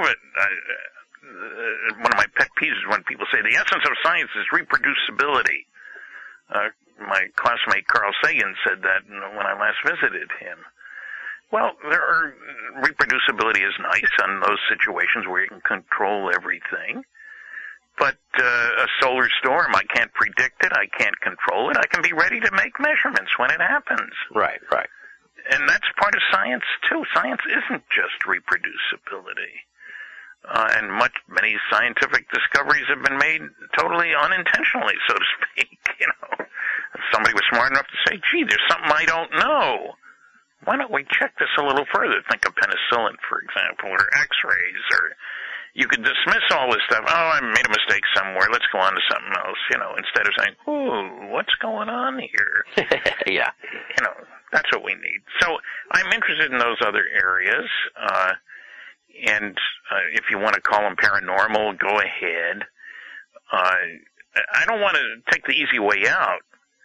One of my pet peeves is when people say the essence of science is reproducibility. My classmate Carl Sagan said that when I last visited him. Well, reproducibility is nice on those situations where you can control everything. But a solar storm, I can't predict it, I can't control it, I can be ready to make measurements when it happens. Right. And that's part of science, too. Science isn't just reproducibility. And many scientific discoveries have been made totally unintentionally, so to speak. You know, somebody was smart enough to say, gee, there's something I don't know. Why don't we check this a little further? Think of penicillin, for example, or x-rays, or you could dismiss all this stuff. Oh, I made a mistake somewhere. Let's go on to something else, you know, instead of saying, ooh, what's going on here? Yeah. You know, that's what we need. So I'm interested in those other areas. And if you want to call them paranormal, go ahead. I don't want to take the easy way out.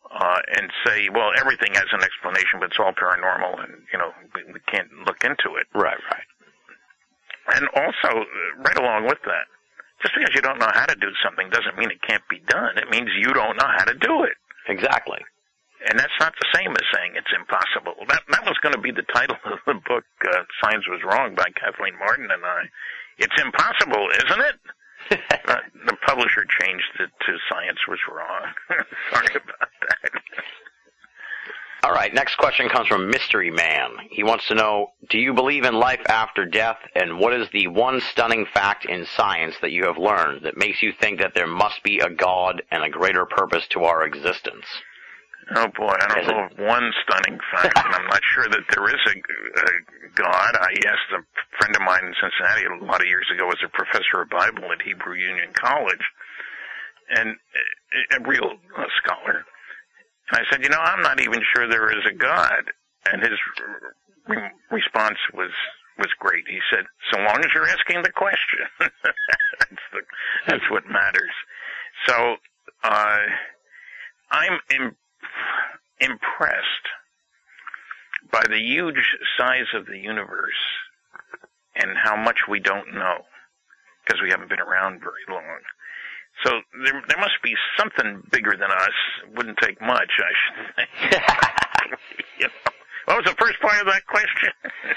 and say, well, everything has an explanation, but it's all paranormal, and, we can't look into it. Right. And also, right along with that, just because you don't know how to do something doesn't mean it can't be done. It means you don't know how to do it. Exactly. And that's not the same as saying it's impossible. That was going to be the title of the book, Science Was Wrong, by Kathleen Martin and I. It's impossible, isn't it? The publisher changed it to Science Was Wrong. Sorry about that. All right, next question comes from Mystery Man. He wants to know, do you believe in life after death, and what is the one stunning fact in science that you have learned that makes you think that there must be a God and a greater purpose to our existence? Oh, boy, I don't know of one stunning fact, and I'm not sure that there is a God. I asked a friend of mine in Cincinnati a lot of years ago, was a professor of Bible at Hebrew Union College, and a real scholar. And I said, I'm not even sure there is a God. And his response was great. He said, so long as you're asking the question, that's what matters. So I'm impressed by the huge size of the universe and how much we don't know, because we haven't been around very long. So there must be something bigger than us. It wouldn't take much, I should think. What was the first part of that question?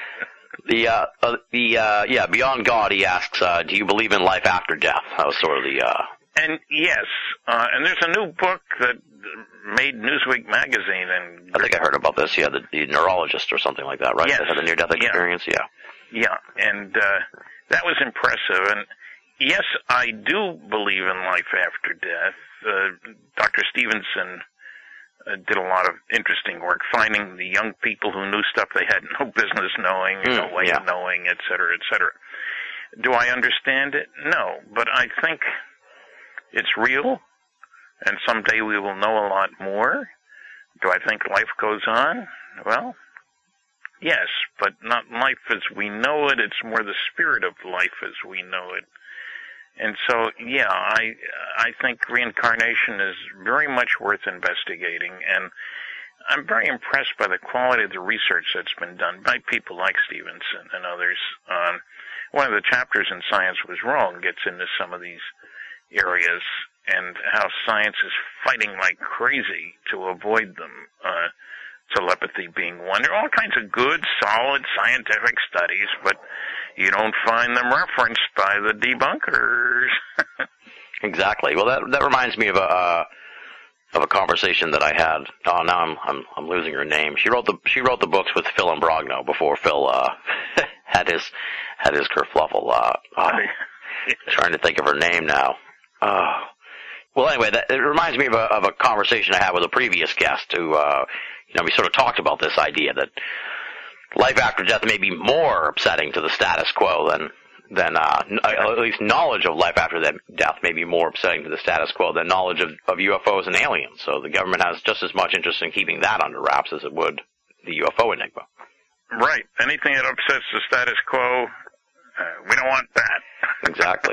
Beyond God, he asks, do you believe in life after death? That was sort of the... And yes, and there's a new book that made Newsweek magazine. And I think I heard about this, the neurologist or something like that, right? Yes. That had a near-death experience, Yeah, and that was impressive. And yes, I do believe in life after death. Dr. Stevenson did a lot of interesting work, finding the young people who knew stuff they had no business knowing, no way of knowing, et cetera, et cetera. Do I understand it? No, but I think it's real, and someday we will know a lot more. Do I think life goes on? Well, yes, but not life as we know it. It's more the spirit of life as we know it. And so, I think reincarnation is very much worth investigating, and I'm very impressed by the quality of the research that's been done by people like Stevenson and others. One of the chapters in Science Was Wrong gets into some of these areas and how science is fighting like crazy to avoid them, telepathy being one. There are all kinds of good, solid scientific studies, but you don't find them referenced by the debunkers. Exactly. Well, that reminds me of a conversation that I had. Oh, now I'm losing her name. She wrote the books with Phil Imbrogno before Phil had his kerfluffle. Trying to think of her name now. Well, anyway, it reminds me of a conversation I had with a previous guest who, we sort of talked about this idea that life after death may be more upsetting to the status quo than at least knowledge of life after death may be more upsetting to the status quo than knowledge of UFOs and aliens. So the government has just as much interest in keeping that under wraps as it would the UFO enigma. Right. Anything that upsets the status quo, we don't want that. Exactly.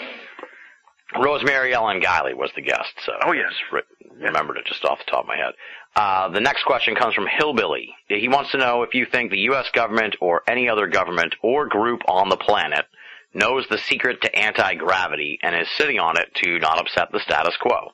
Rosemary Ellen Guiley was the guest. So oh, yes. Remembered it just off the top of my head. The next question comes from Hillbilly. He wants to know if you think the U.S. government or any other government or group on the planet knows the secret to anti-gravity and is sitting on it to not upset the status quo.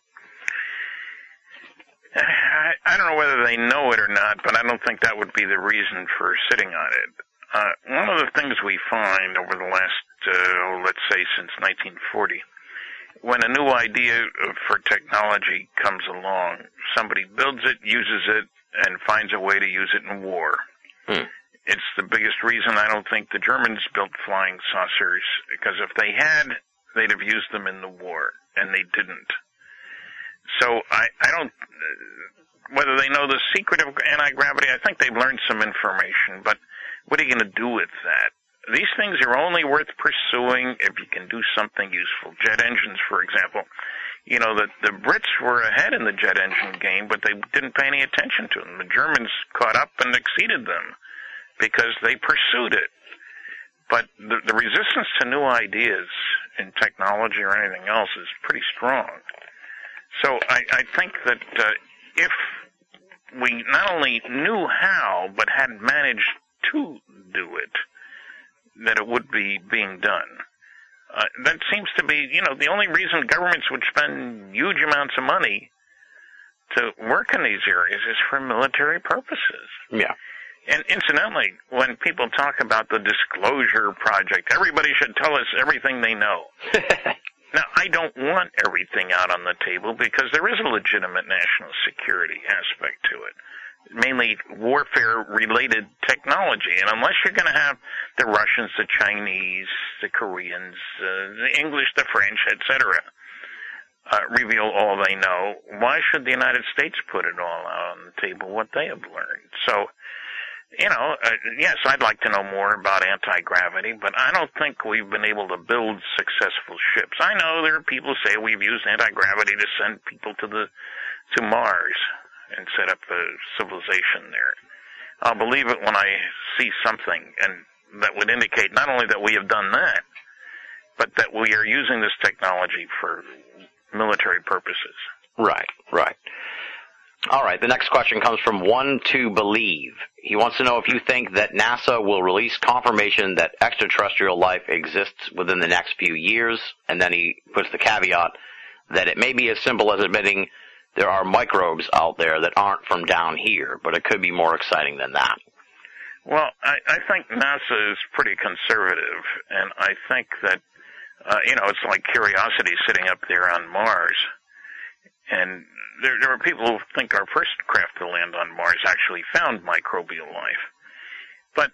I don't know whether they know it or not, but I don't think that would be the reason for sitting on it. One of the things we find over the last, let's say since 1940, when a new idea for technology comes along, somebody builds it, uses it, and finds a way to use it in war. It's the biggest reason I don't think the Germans built flying saucers, because if they had, they'd have used them in the war, and they didn't. So I don't, whether they know the secret of anti-gravity, I think they've learned some information, but what are you going to do with that? These things are only worth pursuing if you can do something useful. Jet engines, for example. The Brits were ahead in the jet engine game, but they didn't pay any attention to them. The Germans caught up and exceeded them because they pursued it. But the resistance to new ideas in technology or anything else is pretty strong. So I think that if we not only knew how, but had managed to do it, that it would be being done. That seems to be, the only reason governments would spend huge amounts of money to work in these areas is for military purposes. Yeah. And incidentally, when people talk about the disclosure project, everybody should tell us everything they know. Now, I don't want everything out on the table because there is a legitimate national security aspect to it, mainly warfare-related technology. And unless you're going to have the Russians, the Chinese, the Koreans, the English, the French, etc., reveal all they know, why should the United States put it all out on the table, what they have learned? So, yes, I'd like to know more about anti-gravity, but I don't think we've been able to build successful ships. I know there are people who say we've used anti-gravity to send people to Mars and set up a civilization there. I'll believe it when I see something, and that would indicate not only that we have done that, but that we are using this technology for military purposes. Right. All right, the next question comes from One to Believe. He wants to know if you think that NASA will release confirmation that extraterrestrial life exists within the next few years, and then he puts the caveat that it may be as simple as admitting there are microbes out there that aren't from down here, but it could be more exciting than that. Well, I think NASA is pretty conservative, and I think that, it's like Curiosity sitting up there on Mars. And there are people who think our first craft to land on Mars actually found microbial life. But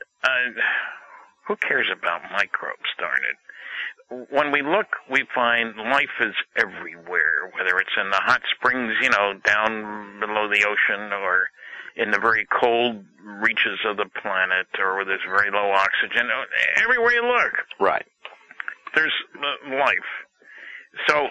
who cares about microbes, darn it? When we look, we find life is everywhere, whether it's in the hot springs, down below the ocean, or in the very cold reaches of the planet, or where there's very low oxygen. Everywhere you look. Right. There's life. So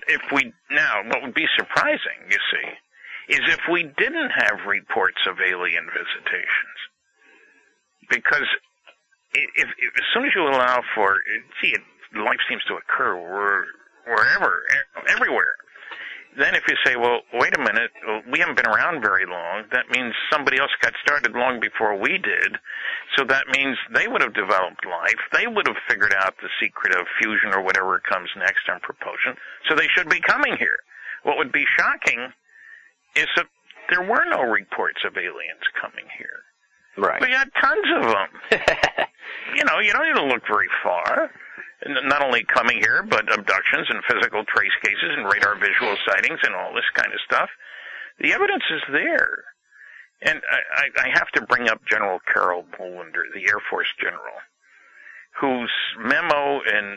what would be surprising, you see, is if we didn't have reports of alien visitations. Because if as soon as you allow for, life seems to occur wherever, everywhere. Then if you say, well, wait a minute, we haven't been around very long, that means somebody else got started long before we did. So that means they would have developed life. They would have figured out the secret of fusion or whatever comes next on propulsion. So they should be coming here. What would be shocking is that there were no reports of aliens coming here. Right. We got tons of them. You don't need to look very far. Not only coming here, but abductions and physical trace cases and radar visual sightings and all this kind of stuff. The evidence is there. And I have to bring up General Carol Bolander, the Air Force general, whose memo in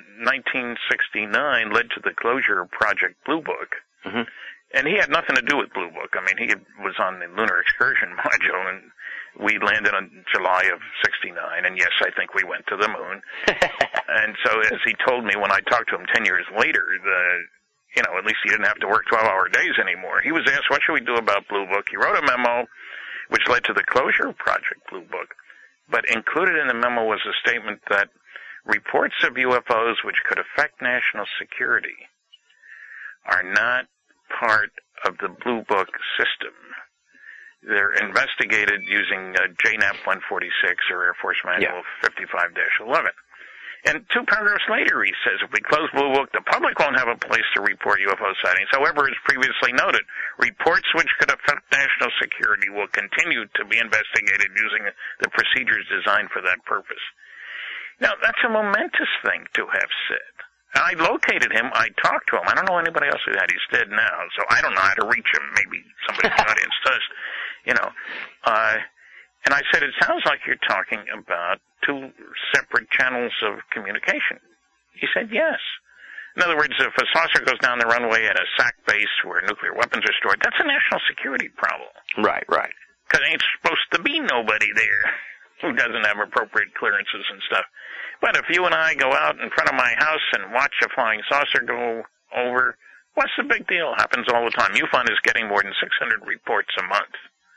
1969 led to the closure of Project Blue Book. Mm-hmm. And he had nothing to do with Blue Book. I mean, he was on the Lunar Excursion Module, and we landed in July of 69, and yes, I think we went to the moon. And so, as he told me when I talked to him 10 years later, at least he didn't have to work 12-hour days anymore. He was asked, what should we do about Blue Book? He wrote a memo which led to the closure of Project Blue Book. But included in the memo was a statement that reports of UFOs which could affect national security are not part of the Blue Book system. They're investigated using JNAP 146 or Air Force Manual 55-11. And 2 paragraphs later, he says, if we close Blue Book, the public won't have a place to report UFO sightings. However, as previously noted, reports which could affect national security will continue to be investigated using the procedures designed for that purpose. Now, that's a momentous thing to have said. I located him. I talked to him. I don't know anybody else who had. He's dead now, so I don't know how to reach him. Maybe somebody in the audience does. And I said, it sounds like you're talking about 2 separate channels of communication. He said, yes. In other words, if a saucer goes down the runway at a SAC base where nuclear weapons are stored, that's a national security problem. Right. Because there ain't supposed to be nobody there who doesn't have appropriate clearances and stuff. But if you and I go out in front of my house and watch a flying saucer go over, what's the big deal? It happens all the time. MUFON is getting more than 600 reports a month.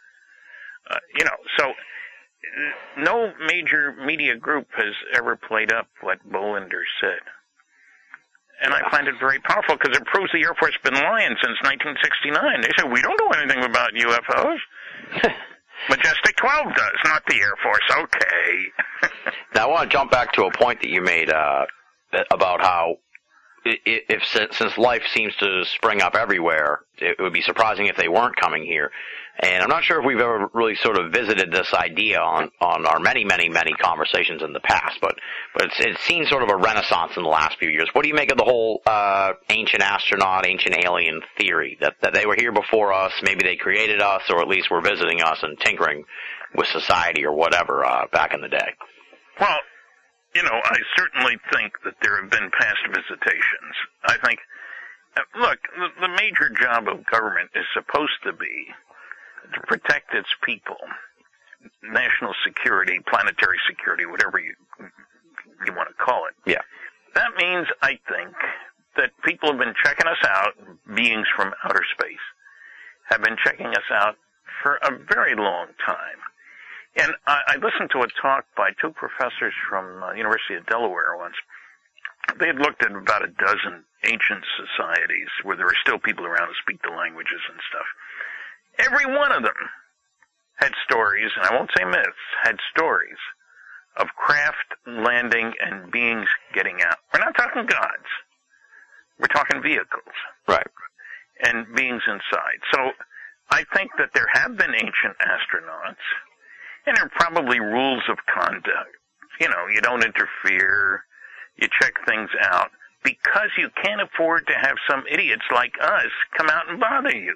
So no major media group has ever played up what Bolander said. And I find it very powerful because it proves the Air Force has been lying since 1969. They said, we don't know anything about UFOs. Majestic 12 does, not the Air Force. Okay. Now, I want to jump back to a point that you made about how since life seems to spring up everywhere, it would be surprising if they weren't coming here. And I'm not sure if we've ever really sort of visited this idea on our many, many, many conversations in the past, but it's seen sort of a renaissance in the last few years. What do you make of the whole ancient astronaut, ancient alien theory, that they were here before us, maybe they created us, or at least were visiting us and tinkering with society or whatever back in the day? Well, I certainly think that there have been past visitations. I think, look, the major job of government is supposed to be to protect its people, national security, planetary security, whatever you want to call it. Yeah. That means, I think, that people have been checking us out, beings from outer space, have been checking us out for a very long time. And I listened to a talk by two professors from University of Delaware once. They had looked at about a dozen ancient societies where there are still people around who speak the languages and stuff. Every one of them had stories, and I won't say myths, had stories of craft landing and beings getting out. We're not talking gods. We're talking vehicles. Right. And beings inside. So I think that there have been ancient astronauts. And there are probably rules of conduct. You don't interfere. You check things out. Because you can't afford to have some idiots like us come out and bother you.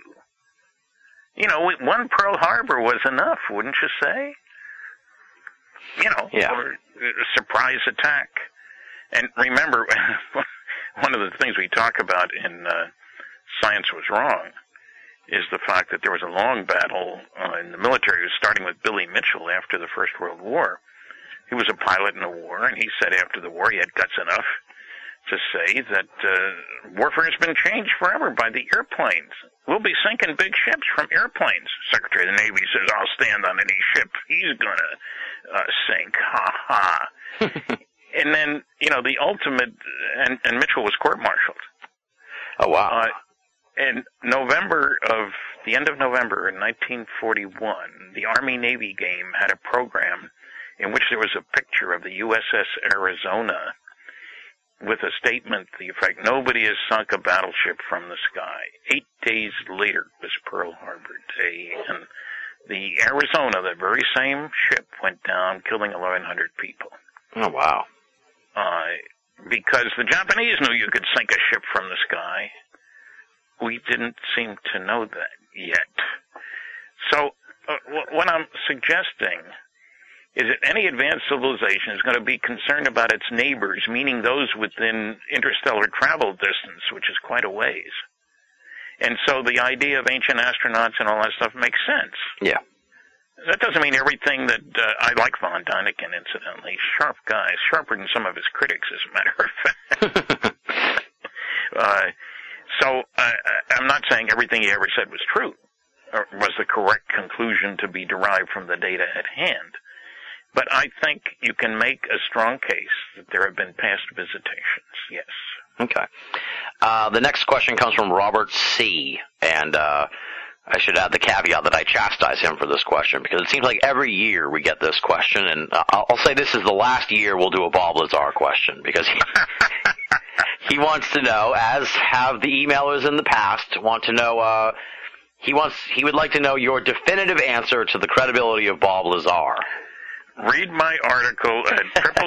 One Pearl Harbor was enough, wouldn't you say? Yeah. Or a surprise attack. And remember, one of the things we talk about in Science Was Wrong is the fact that there was a long battle in the military, starting with Billy Mitchell after the First World War. He was a pilot in the war, and he said after the war he had guts enough to say that warfare has been changed forever by the airplanes. We'll be sinking big ships from airplanes. Secretary of the Navy says, I'll stand on any ship he's going to sink. Ha ha. And then, the ultimate, and Mitchell was court-martialed. Oh, wow. In the end of November in 1941, the Army-Navy game had a program in which there was a picture of the USS Arizona with a statement to the effect, nobody has sunk a battleship from the sky. 8 days later was Pearl Harbor Day, and the Arizona, the very same ship, went down, killing 1,100 people. Oh, wow. Because the Japanese knew you could sink a ship from the sky. We didn't seem to know that yet. So what I'm suggesting is that any advanced civilization is going to be concerned about its neighbors, meaning those within interstellar travel distance, which is quite a ways. And so the idea of ancient astronauts and all that stuff makes sense. Yeah. That doesn't mean everything that I like Von Däniken, incidentally. Sharp guy, sharper than some of his critics, as a matter of fact. So I'm not saying everything he ever said was true, or was the correct conclusion to be derived from the data at hand. But I think you can make a strong case that there have been past visitations, yes. Okay. The next question comes from Robert C., and I should add the caveat that I chastise him for this question, because it seems like every year we get this question, and I'll say this is the last year we'll do a Bob Lazar question, because he wants to know, as have the emailers in the past, want to know, he would like to know your definitive answer to the credibility of Bob Lazar. Read my article at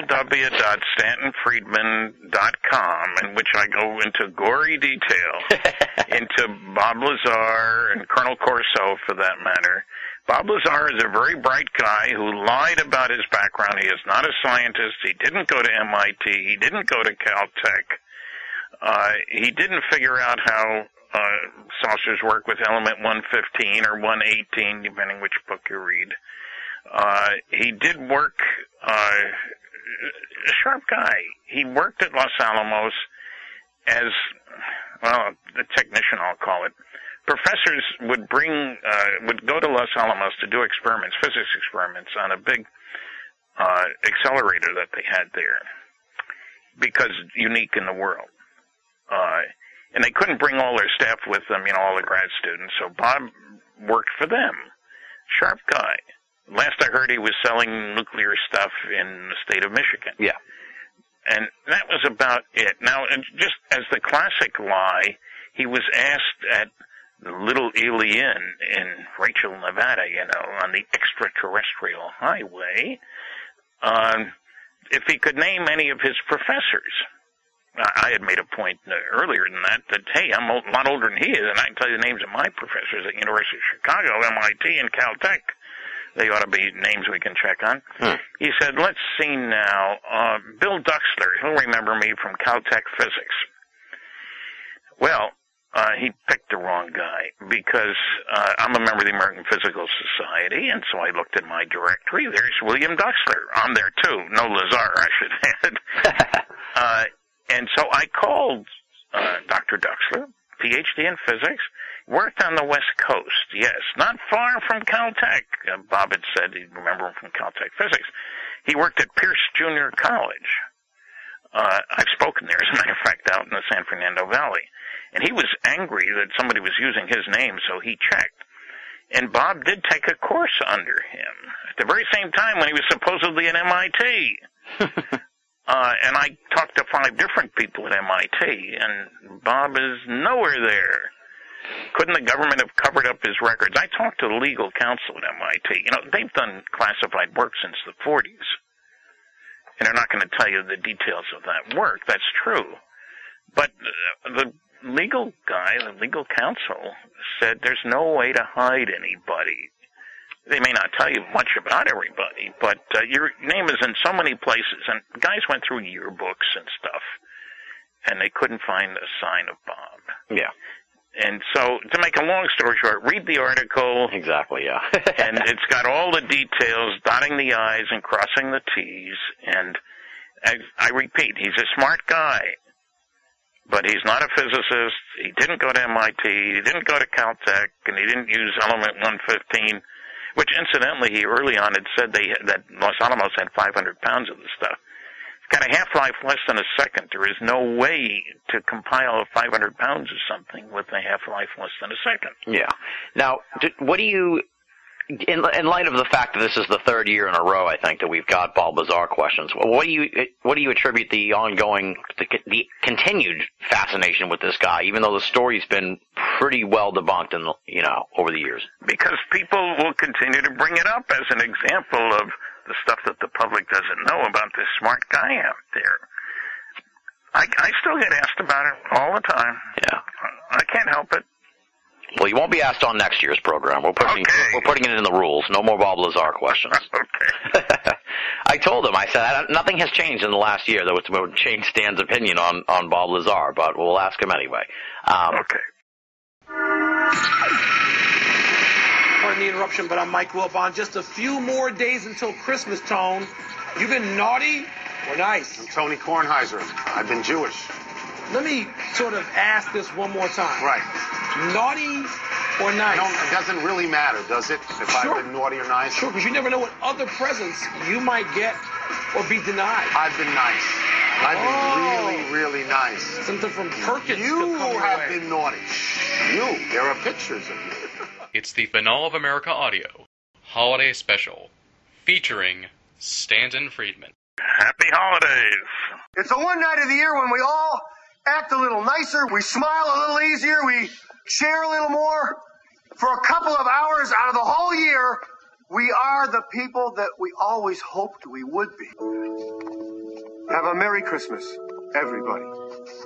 www.stantonfriedman.com, in which I go into gory detail into Bob Lazar and Colonel Corso, for that matter. Bob Lazar is a very bright guy who lied about his background. He is not a scientist. He didn't go to MIT. He didn't go to Caltech. He didn't figure out how saucers work with element 115 or 118, depending which book you read. He did work, a sharp guy. He worked at Los Alamos as, well, a technician, I'll call it. Professors would go to Los Alamos to do experiments, physics experiments, on a big accelerator that they had there, because unique in the world. And they couldn't bring all their staff with them, all the grad students, so Bob worked for them. Sharp guy. Last I heard, he was selling nuclear stuff in the state of Michigan. Yeah. And that was about it. Now, just as the classic lie, he was asked at the Little Ely Inn in Rachel, Nevada, on the extraterrestrial highway, if he could name any of his professors. I had made a point earlier than that, hey, I'm a lot older than he is, and I can tell you the names of my professors at University of Chicago, MIT, and Caltech. They ought to be names we can check on. He said, let's see now, Bill Duxler, he'll remember me from Caltech Physics. Well, he picked the wrong guy, because I'm a member of the American Physical Society, and so I looked at my directory. There's William Duxler. I'm there, too. No Lazar, I should add. And so I called Dr. Duxler, Ph.D. in physics, worked on the West Coast, yes, not far from Caltech. Bob had said he'd remember him from Caltech Physics. He worked at Pierce Junior College. I've spoken there, as a matter of fact, out in the San Fernando Valley. And he was angry that somebody was using his name, so he checked. And Bob did take a course under him at the very same time when he was supposedly at MIT. And I talked to 5 different people at MIT, and Bob is nowhere there. Couldn't the government have covered up his records? I talked to the legal counsel at MIT. They've done classified work since the 40s. And they're not going to tell you the details of that work. That's true. But the legal guy, the legal counsel, said there's no way to hide anybody. They may not tell you much about everybody, but your name is in so many places. And guys went through yearbooks and stuff, and they couldn't find a sign of Bob. Yeah. And so, to make a long story short, read the article. Exactly, yeah. And it's got all the details, dotting the I's and crossing the T's. And I repeat, he's a smart guy, but he's not a physicist. He didn't go to MIT. He didn't go to Caltech, and he didn't use element 115. Which, incidentally, he early on had said that Los Alamos had 500 pounds of this stuff. It's got a half-life less than a second. There is no way to compile 500 pounds of something with a half-life less than a second. Yeah. Now, what do you, in light of the fact that this is the 3rd year in a row, I think, that we've got Bob Lazar questions, what do you attribute the ongoing, the continued fascination with this guy, even though the story's been pretty well debunked over the years? Because people will continue to bring it up as an example of the stuff that the public doesn't know about this smart guy out there. I still get asked about it all the time. Yeah. I can't help it. Well, you won't be asked on next year's program. We're putting it in the rules. No more Bob Lazar questions. Okay. I told him, I said, nothing has changed in the last year that would change Stan's opinion on Bob Lazar, but we'll ask him anyway. Okay. Pardon the interruption, but I'm Mike Wilbon. Just a few more days until Christmas, Tone. You been naughty or nice? I'm Tony Kornheiser. I've been Jewish. Let me sort of ask this one more time. Right. Naughty or nice? It doesn't really matter, does it? If Sure. I've been naughty or nice? Sure, because you never know what other presents you might get or be denied. I've been nice. I've been really, really nice. Something from Perkins You could come your have way. been naughty. You. There are pictures of you. It's the Banal of America Audio Holiday Special, featuring Stanton Friedman. Happy holidays. It's the one night of the year when we all act a little nicer, we smile a little easier, we share a little more. For a couple of hours out of the whole year, we are the people that we always hoped we would be. Have a Merry Christmas, everybody.